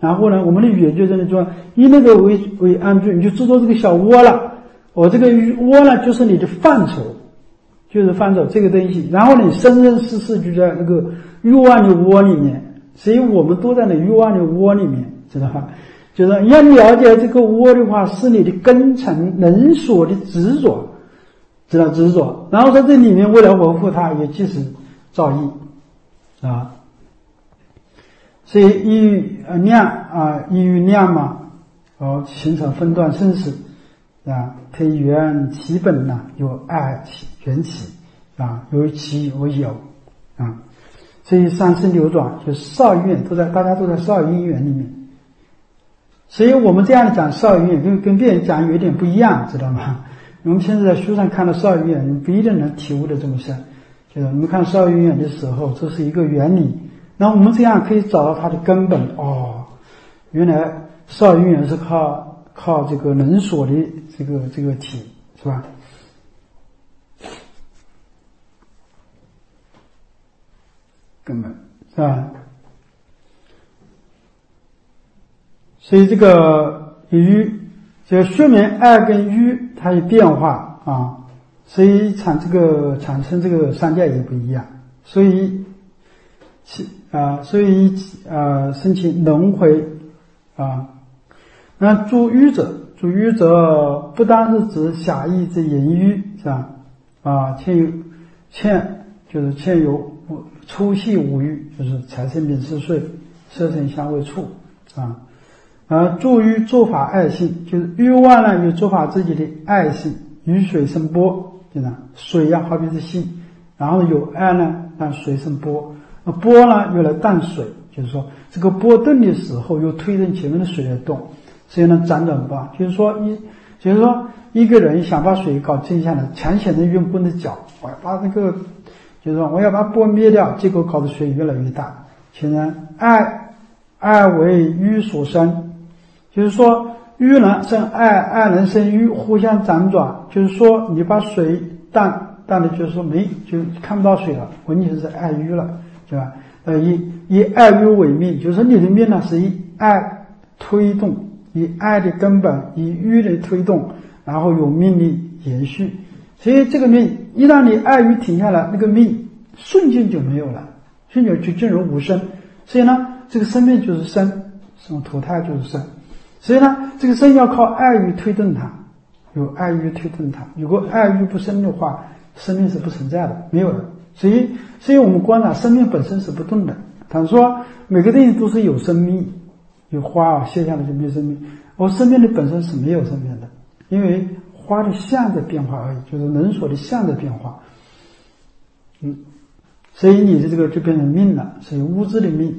然后呢，我们的语言就在那说，以那个为安住，你就制作这个小窝了。我这个窝呢，就是你的范畴，就是范畴这个东西。然后你生生世世就在那个欲望的窝里面，所以我们都在那欲望的窝里面，知道吧？就是要了解这个窝的话，是你的根尘能所的执着，知道执着。然后在这里面，为了维护它，也即是造诣啊。所以依于依于量嘛，形成分段生死啊，推缘其本呐，有爱起缘起啊，有起有有啊。所以三生流转，就是少因缘大家都在少因缘里面。所以我们这样讲少因缘跟别人讲有点不一样，知道吗？我们现在在书上看到少因缘，你不一定能体悟的这么深。就是我们看少因缘的时候，这是一个原理。那我们这样可以找到它的根本原来少因缘是靠这个能所的这个体，是吧？根本是吧？所以这个这个说明爱跟欲它有变化啊，所以产生这个三界也不一样，所以生起轮回啊。那诸欲者不单是指狭义之淫欲，是吧？就是欠有粗细五欲，就是财生名食睡色声香味触啊。诸欲诸法爱性，就是欲望呢有诸法自己的爱性，雨水生波，对吧？水呀好比是性，然后有爱呢让水生波，波呢用来淡水，就是说这个波动的时候又推动前面的水来动，所以呢辗转不安。就是说一个人想把水搞静下来，强行的用棍子搅，我要把那个就是说我要把波灭掉，结果搞得水越来越大。显然爱为欲所生，就是说欲能生爱，爱能生欲，互相辗转。就是说你把水淡的，就是说就看不到水了，完全是爱欲了，对吧？以爱欲为命，就是说你的命呢是以爱推动，以爱的根本，以欲的推动，然后有命力延续。所以这个命一旦你爱欲停下来，那个命瞬间就没有了，瞬间就进入无生。所以呢这个生命就是生，这种投胎就是生。所以呢这个生要靠爱欲推动它，有爱欲推动它，如果爱欲不生的话，生命是不存在的，没有的。所以我们观察生命本身是不动的。他说每个东西都是有生命，有花谢下来就没有生命，生命的本身是没有生命的，因为花的相的变化而已，就是能所的相的变化。所以你的这个就变成命了，是物质的命。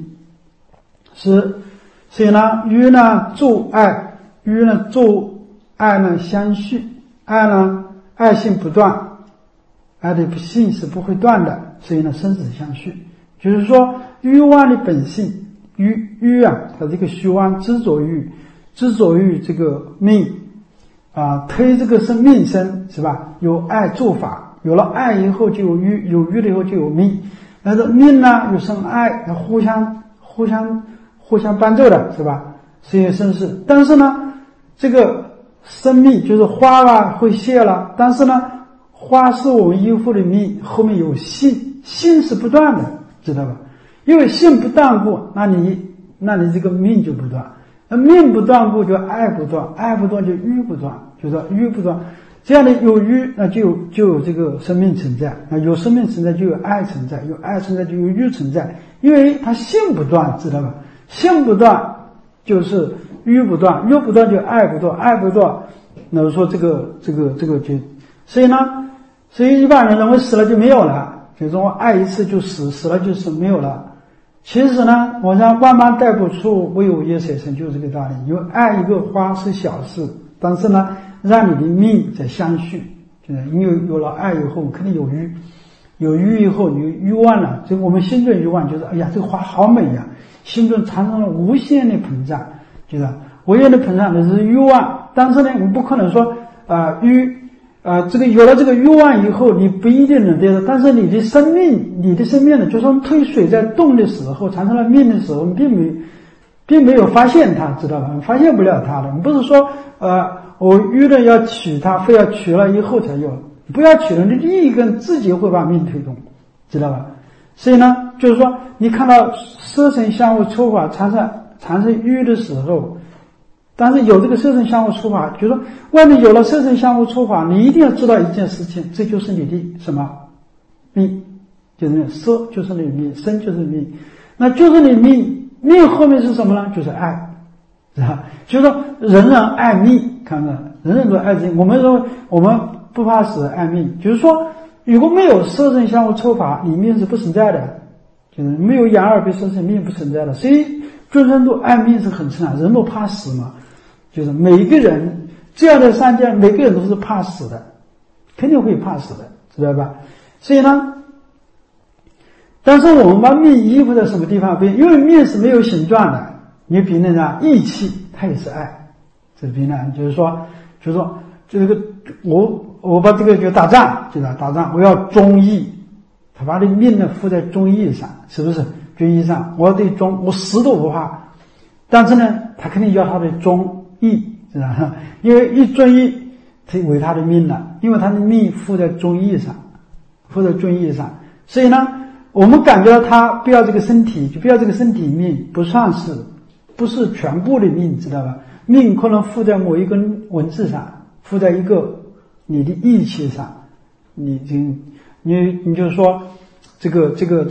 所以呢欲呢助爱，欲呢助爱呢相续，爱性不断，爱的性是不会断的，所以呢生死相续。就是说欲望的本性，欲它这个虚妄执着于这个命推这个生命生，是吧？有爱助法，有了爱以后就有欲，有欲了以后就有命。但是命呢有生爱，互相伴奏的，是吧？所以生死。但是呢这个生命就是花会谢了，但是呢花是我们依附的命，后面有性是不断的，知道吧？因为性不断过，那你这个命就不断，那命不断过就爱不断，爱不断就欲不断，就是欲不断。这样的有欲，那就有这个生命存在，有生命存在就有爱存在，有爱存在就有欲存在，因为它性不断，知道吧？性不断就是欲不断，欲不断就爱不断，爱不断，那我说这个就，所以一般人认为死了就没有了，就是说爱一次就死了就是没有了。其实呢我想万般带不出，唯有业水生，就是这个道理。因为爱一个花是小事，但是呢让你的命在相续，就是因为有了爱以后肯定有欲，有欲以后你欲望了，就我们心中欲望就是哎呀这个花好美呀，心中产生了无限的膨胀，就是无限的膨胀，这是欲望。但是呢我们不可能说这个有了这个欲望以后你不一定能得到，但是你的生命呢，就说推水在动的时候产生了命的时候，你并并没有发现它，知道吧？发现不了它的。你不是说我遇了要取它，非要取了以后才有，不要取了，你第一根自己会把命推动，知道吧？所以呢，就是说你看到色身相互抽法产生欲的时候，但是有这个色身相互抽法，就是说外面有了色身相互抽法，你一定要知道一件事情，这就是你的什么命，就是色就是你的命，身就是命，那就是你命，命后面是什么呢？就是爱，是吧？就是说人人爱命，看到人人都爱命。我们说我们不怕死爱命，就是说如果没有色身相互抽法，你命是不存在的，就是没有眼耳鼻舌身，命不存在的。所以众生都爱命是很正常，人都怕死嘛，就是每一个人这样的三界，每个人都是怕死的，肯定会怕死的，知道吧？所以呢，但是我们把命依附在什么地方？因为命是没有形状的，你比那个义气，它也是爱。这比呢，就是说这个我把这个就打仗，对吧？打仗我要忠义，他把这命呢附在忠义上，是不是？忠义上，我对忠，我死都不怕。但是呢，他肯定要他的忠义，是吧？因为一忠义，他为他的命了，因为他的命附在忠义上，附在忠义上，所以呢，我们感觉到他不要这个身体，就不要这个身体命，不是全部的命，知道吧？命可能附在某一根文字上，附在一个你的义气上，你就是说这个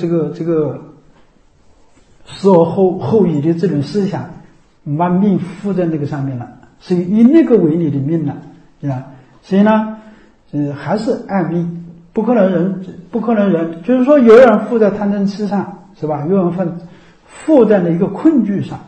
死而后已的这种思想，把命附在那个上面了，所以以那个为你的命了，对吧？所以呢，还是爱命，不可能人，就是说有人附在贪嗔痴上，是吧？有人附在了一个困惧上，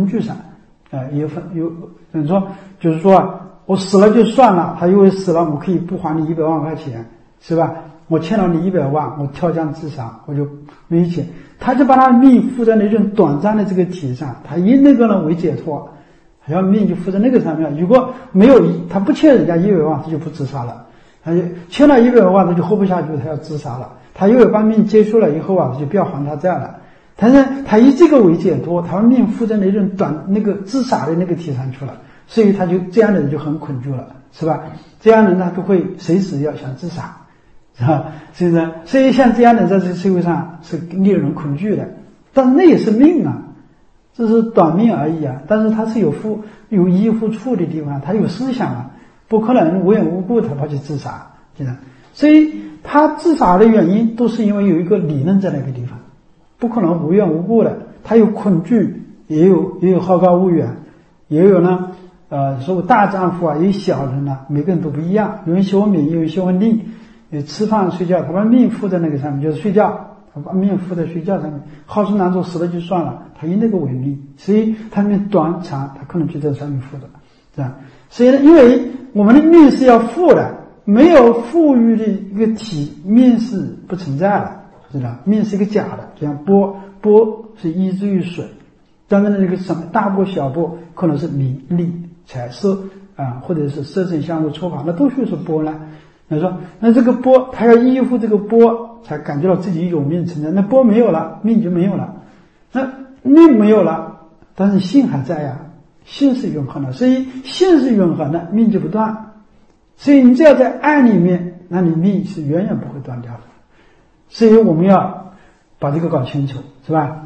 有人说就是说我死了就算了，他因为死了我可以不还你100万块钱，是吧？我欠了你100万，我跳江自杀，我就没钱。他就把他命附在那种短暂的这个体上，他以那个呢为解脱，他要命就附在那个上面。如果没有他不欠人家100万，他就不自杀了；他就欠了100万，他就活不下去，他要自杀了。他因为把命结束了以后啊，他就不要还他债了。但是他以这个为解脱，他把命附在那种那个自杀的那个体上去了，所以他就这样的人就很恐惧了，是吧？这样的人他都会随时要想自杀。是吧？所以像这样的在这个社会上是令人恐惧的，但是那也是命啊，这是短命而已啊。但是他是有依附处的地方，他有思想啊，不可能无缘无故他跑去自杀，对吧？所以他自杀的原因都是因为有一个理论在那个地方，不可能无缘无故的。他有恐惧，也有好高骛远，也有呢所谓大丈夫啊，也有小人啊，每个人都不一样。有人喜欢名，有人喜欢利。吃饭睡觉，他把命附在那个上面，就是睡觉，他把命附在睡觉上面，好吃难做，死了就算了，他以那个为命，所以他命短长，他可能就在上面附的，这样。所以呢，因为我们的命是要富的，没有富裕的一个体，命是不存在的，知道？命是一个假的，就像波是依之于水，当然那个什么大波小波，可能是名利财色啊，或者是色身相互抽法，那都是波呢。他说那这个波他要依附这个波才感觉到自己有命存在，那波没有了，命就没有了。那命没有了，但是性还在呀，性是永恒的，所以性是永恒的，命就不断。所以你只要在爱里面，那你命是远远不会断掉的。所以我们要把这个搞清楚，是吧？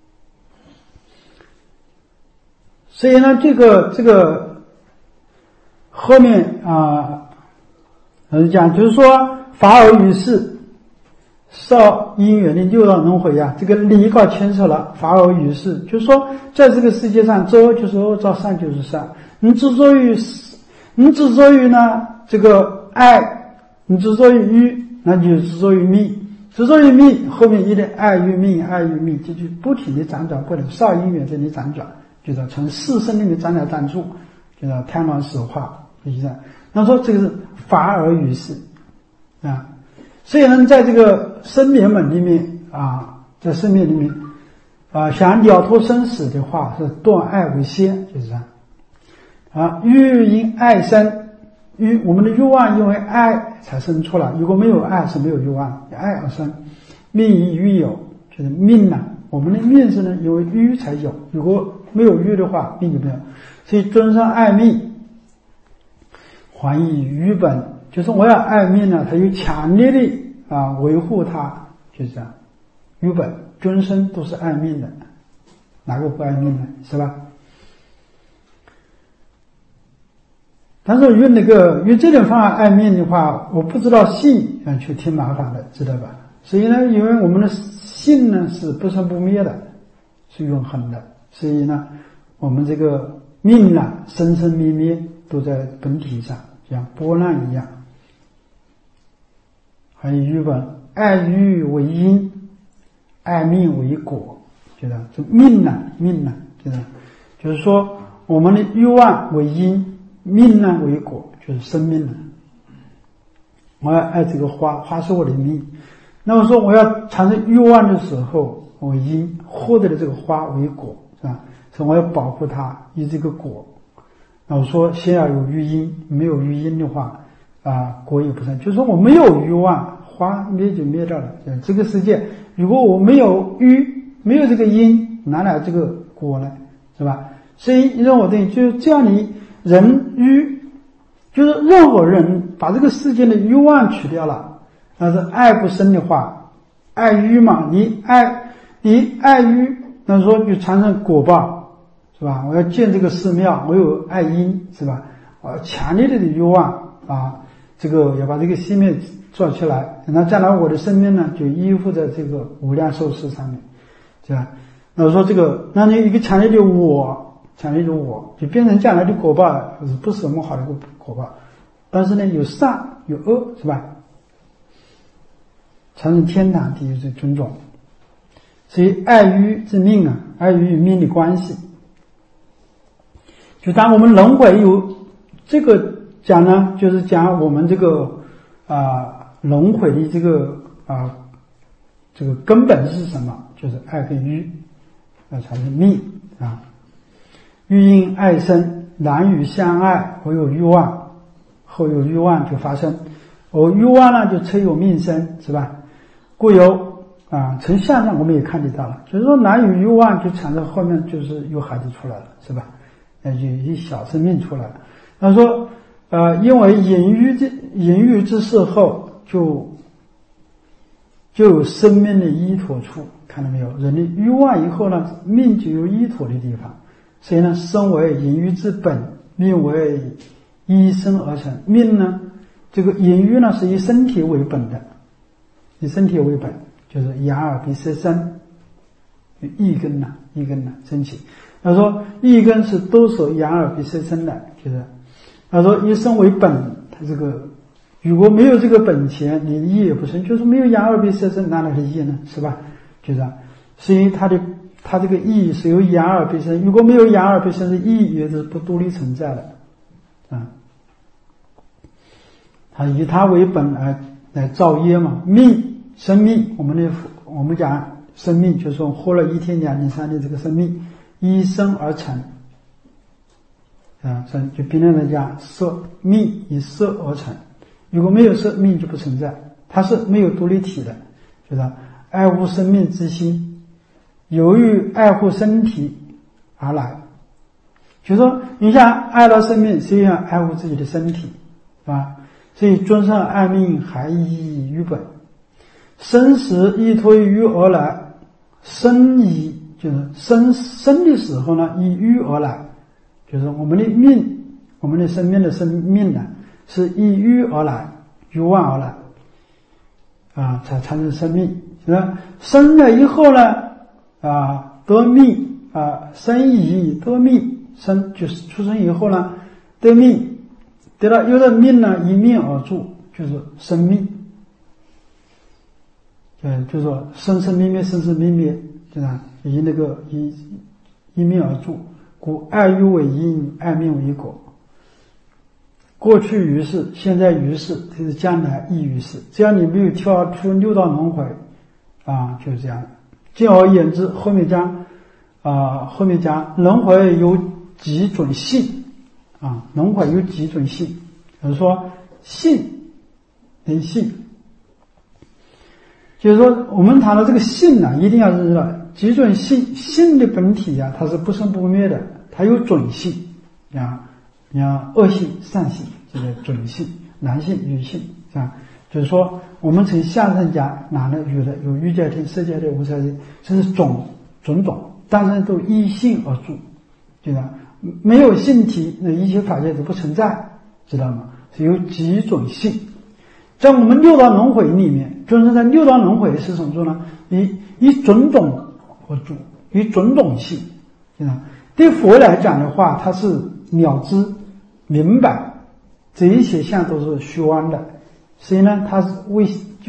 所以呢，这个后面讲就是说法尔于世，少因缘的六道轮回啊，这个理搞清楚了，法尔于世，就是说在这个世界上，作恶就是恶，造善就是善。你执着于呢这个爱，你执着于欲，那你就执着于命，执着于命，后面一定爱于命，爱于命，这就不停的辗转不能，少因缘这里辗转，就是从四生里面转来转去，就是贪婪死化，就是这样。那说这个是法尔于世啊，所以呢，在这个生灭门里面啊，在生灭里面想了脱生死的话，是断爱为先，就是这样啊。欲因爱生，我们的欲望因为爱才生出来，如果没有爱是没有欲望，爱而生。命以欲有，就是命啊，我们的命是呢，因为欲才有，如果没有欲的话，命就没有。所以尊生爱命，还以于本，就是我要爱命呢，它有强烈的维护它，就是这样。于本尊生都是爱命的，哪个不爱命呢？是吧？但是用这种方法爱命的话，我不知道性就挺麻烦的，知道吧？所以呢，因为我们的性呢是不生不灭的，是永恒的，所以呢，我们这个命呢生生灭灭都在本体上，像波浪一样。还有于本爱欲为因，爱命为果，觉得这命呢，就是说我们的欲望为因，命呢为果，就是生命了。我要爱这个花，花是我的命。那么说我要产生欲望的时候，我因获得了这个花为果，是吧？所以我要保护它，以这个果。那我说先要有余因，没有余因的话，果也不生。就是说我没有欲望，花灭就灭掉了。这个世界如果我没有没有这个因，哪来这个果呢？是吧？所以让我对，就这样的人欲，就是任何人把这个世界的欲望取掉了。但是爱不生的话，爱欲嘛，你爱欲，那说就产生果报，是吧？我要建这个寺庙，我有爱因，是吧？我要强烈的欲望这个要把这个寺庙做起来，那将来我的生命呢就依附在这个无量寿司上面，对吧？那我说这个，那你一个强烈的我就变成将来的果报了，不是什么好的果报，但是呢有善有恶，是吧？产生天堂地狱这种种。所以爱欲之命爱欲与命的关系，就当我们轮回有这个讲呢，就是讲我们这个轮回的这个根本是什么？就是爱跟欲产生命欲因爱生，男女相爱，我有欲望，后有欲望就发生，我欲望呢就催有命生，是吧？故有从相上我们也看得到了，就是说男女欲望就产生后面就是有孩子出来了，是吧？有一小生命出来了。他说因为淫欲之事后就有生命的依托处，看到没有？人的欲望以后呢，命就有依托的地方。所以呢，生为淫欲之本，命为依生而成。命呢，这个淫欲呢是以身体为本的，以身体为本，就是眼耳鼻舌身，意根升起。他说意根是都是眼耳鼻舌身的，就是他说以身为本，他这个如果没有这个本钱，你意也不生，就是没有眼耳鼻舌身，哪来的意呢？是吧？就这样，所以他这个意是由眼耳鼻身，如果没有眼耳鼻身，是意也是不独立存在的他以它为本来造业嘛。命生命，我们讲生命，就是说活了1天2天3天这个生命依生而成就别人来讲色，命以色而成，如果没有色，命就不存在，它是没有独立体的，就是爱护生命之心，由于爱护身体而来，就是说你像爱到生命，实际上爱护自己的身体所以尊生爱命还依于本，生时依托于而来，生以就是生的时候呢依于而来，就是我们的命，我们的生命的生命呢是依于而来，欲望而来才产生生命。生了以后呢得命生以得命，生就是出生以后呢得命，得到有的命呢一命而住，就是生命就是说生生灭灭生生灭灭，对吧？以一命而住，故爱欲为因，爱命为果。过去于是，现在于是，就是将来亦于是。只要你没有跳出6道轮回就是这样。进而言之，后面讲轮回有几种性轮回有几种性，比如说性人性，就是说我们谈到这个性一定要知道极准性，性的本体呀，它是不生不灭的，它有准性啊，你看恶性、善性，这个准性，男性、女性啊，就是说我们从相声讲男的、女的，有欲界天、色界天、无色界，这是种，但是都依性而住，对吧？没有性体，那一切法界都不存在，知道吗？是有极准性。在我们六道轮回里面，就是在六道轮回是什么住呢？以种种而住，以种种性，对吧？对佛来讲的话，它是了知明白这一切相都是虚妄的，所以呢，它是威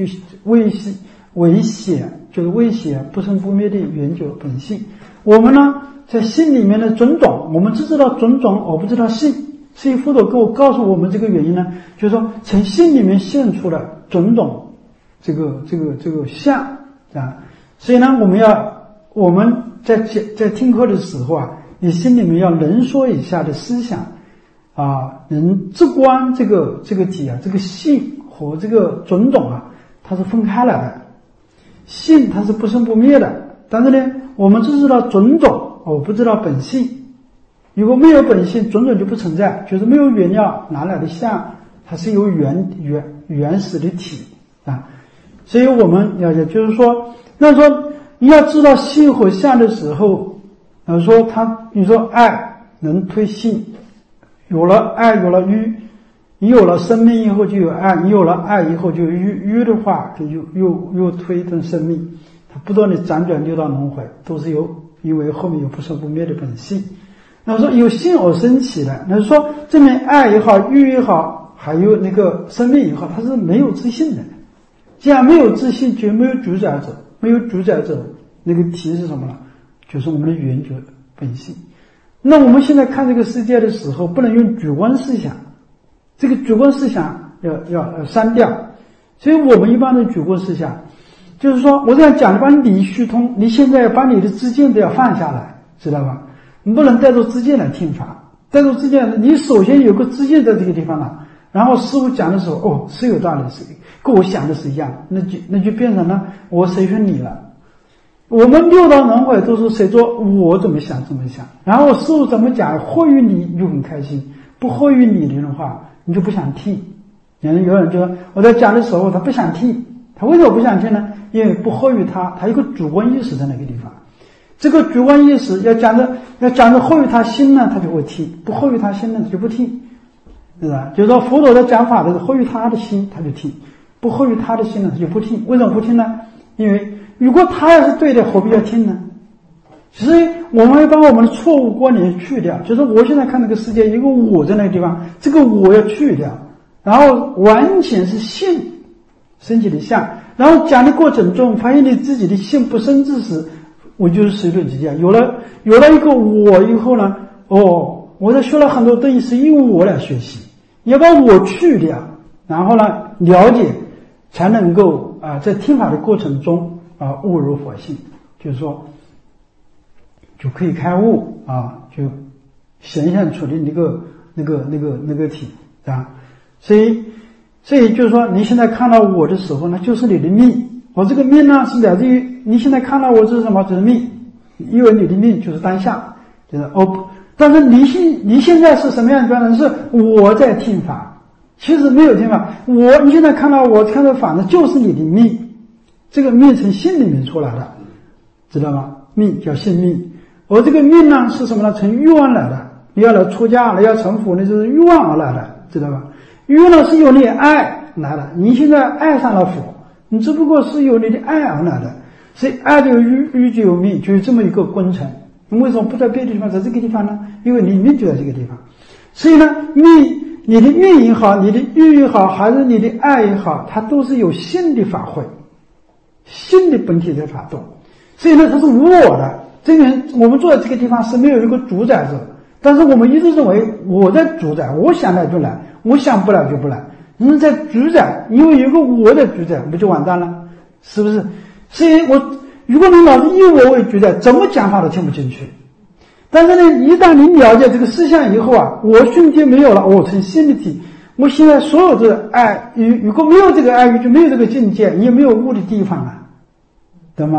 胁不生不灭的原觉本性。我们呢，在心里面的种种，我们只知道种种，而不知道性。所以佛陀给我告诉我们这个原因呢，就是说从心里面现出了种种这个相啊。所以呢，我们在听课的时候啊，你心里面要能说一下的思想啊，能直观这个体啊，这个性和这个种种啊，它是分开来的。性它是不生不灭的，但是呢，我们只知道种种，而不知道本性。如果没有本性，种种就不存在，就是没有原料哪来的相，它是有原始的体啊。所以我们了解，就是说，那说你要知道性和相的时候，说你说爱能推性，有了爱，有了欲，你有了生命以后就有爱，你有了爱以后就有欲的话，就又推动生命，它不断的辗转六道轮回，都是因为后面有不生不灭的本性。那说有性而生起的，那说这面爱也好，欲也好，还有那个生命也好，它是没有自性的。既然没有自性，就没有主宰者，没有主宰者，那个体是什么呢？就是我们的原觉本性。那我们现在看这个世界的时候，不能用主观思想，这个主观思想要删掉。所以我们一般的主观思想，就是说我这样讲，把理虚通，你现在把你的知见都要放下来，知道吧？你不能带着知见来听法，带着知见，你首先有个知见在这个地方了，然后师父讲的时候，是有道理，是跟我想的是一样，那就变成了我随顺你了。我们六道轮回都是随着我怎么想，然后师父怎么讲，合于你就很开心，不合于你的话，你就不想听。有人就说我在讲的时候，他不想听，他为什么不想听呢？因为不合于他有个主观意识在那个地方。这个主观意识要讲着合于他心呢，他就会听；不合于他心呢，他就不听，对吧？就是说佛陀的讲法的合于他的心，他就听；不合于他的心呢，他就不听。为什么不听呢？因为如果他要是对的，何必要听呢？所以我们要把我们的错误观念去掉，就是我现在看这个世界，一个我在那个地方，这个我要去掉，然后完全是性升起的相，然后讲的过程中，发现你自己的性不生之时，我就是随顺之见。有了一个我以后呢，我在学了很多东西是因为我来学习，要把我去掉，然后呢了解，才能够在听法的过程中悟入佛性，就是说就可以开悟就显现出的那个体啊。所以就是说，你现在看到我的时候呢，就是你的命。我这个命呢，是来自于你现在看到我这是什么？这是命，因为你的命就是当下，就是但是你现在是什么样的状态？是我在听法，其实没有听法。你现在看到我看到法呢，就是你的命，这个命从心里面出来的，知道吗？命叫性命，而这个命呢是什么呢？从欲望来的。你要来出家了，要成佛，那就是欲望而来的，知道吧？欲呢是由你爱来的，你现在爱上了佛，你只不过是由你的爱而来的，所以爱就有欲，欲就有命，就是这么一个工程。为什么不在别的地方，在这个地方呢？因为你命就在这个地方。所以呢，你的命也好，你的欲也好，还是你的爱也好，它都是有性的发挥，性的本体在发动。所以呢，它是无我的。这个我们坐在这个地方是没有一个主宰者，但是我们一直认为我在主宰，我想来就来，我想不来就不来。你在主宰，因为有个我的主宰，不就完蛋了？是不是？所以如果你老是以我为主宰，怎么讲话都听不进去。但是呢，一旦你了解这个思想以后我瞬间没有了，我成心理体。我现在所有的爱，如果没有这个爱欲，就没有这个境界，也没有悟的地方了，懂吗？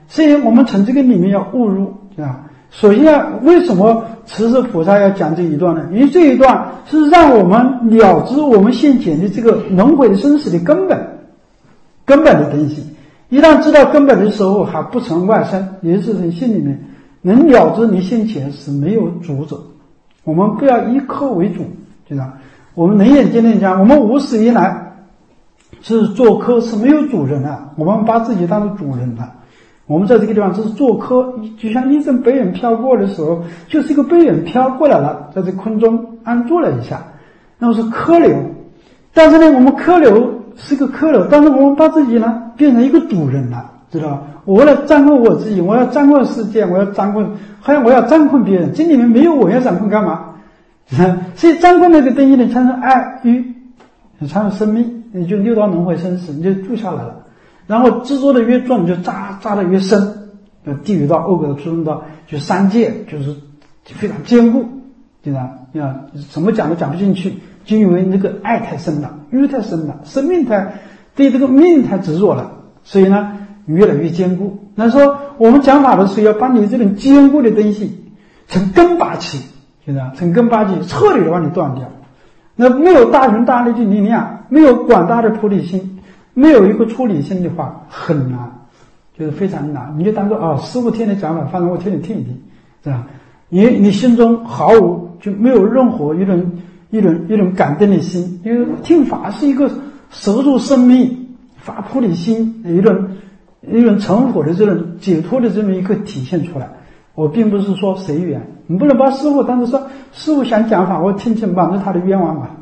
所以我们从这个里面要悟入，对吧？首先为什么慈氏菩萨要讲这一段呢？因为这一段是让我们了知我们现前的这个轮回生死的根本的东西。一旦知道根本的时候，还不成外生，也就是从心里面能了知你现前是没有主者。我们不要以客为主，对吧？我们能眼今天讲，我们无始以来是做客，是没有主人的，我们把自己当成主人的。我们在这个地方只是做客，就像一阵白云飘过的时候，就是一个白云飘过来了，在这空中安住了一下，那么是客流。但是呢，我们客流是个客流，但是我们把自己呢变成一个主人了，知道吧？我为了掌控我自己，我要掌控世界，我要掌控，好像我要掌控别人，这里面没有我要掌控干嘛？所以掌控那个东西呢，产生爱欲，产生生命，你就六道轮回生死，你就住下来了。然后执着的越重，你就扎的越深，地狱道、恶鬼道、畜生道，就三界就是非常坚固，对吧？怎么讲都讲不进去，就因为那个爱太深了，欲太深了，生命对这个命太执着了，所以呢越来越坚固。那说我们讲法的时候，要把你这种坚固的东西从根拔起，对吧？从根拔起，彻底的把你断掉。那没有大宏大力的力量，没有广大的菩提心，没有一个出离心的话，很难，就是非常难。你就当做师父听你讲法，反正我听一听，是吧？你心中毫无，就没有任何一种感动的心，因为听法是一个摄入生命、发菩提心的一种成佛的这种解脱的这么一个体现出来。我并不是说随缘，你不能把师父当成说师父想讲法，我听听满足他的愿望吧。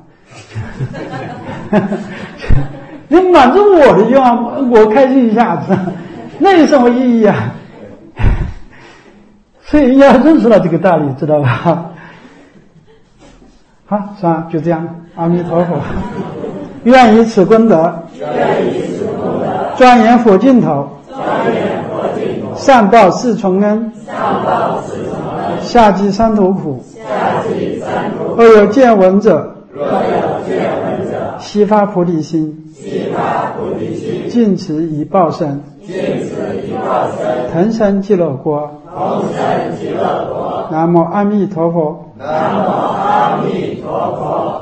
你满足我的愿望，我开心一下子，那有什么意义啊？所以要认识到这个道理，知道吧？好，是吧？就这样，阿弥陀佛。愿以此功德，庄严佛净土，上报四重恩，下济三途苦。若有见闻者，悉发菩提心，尽此以报身，腾生极乐国。南无阿弥陀佛。南无阿弥陀佛。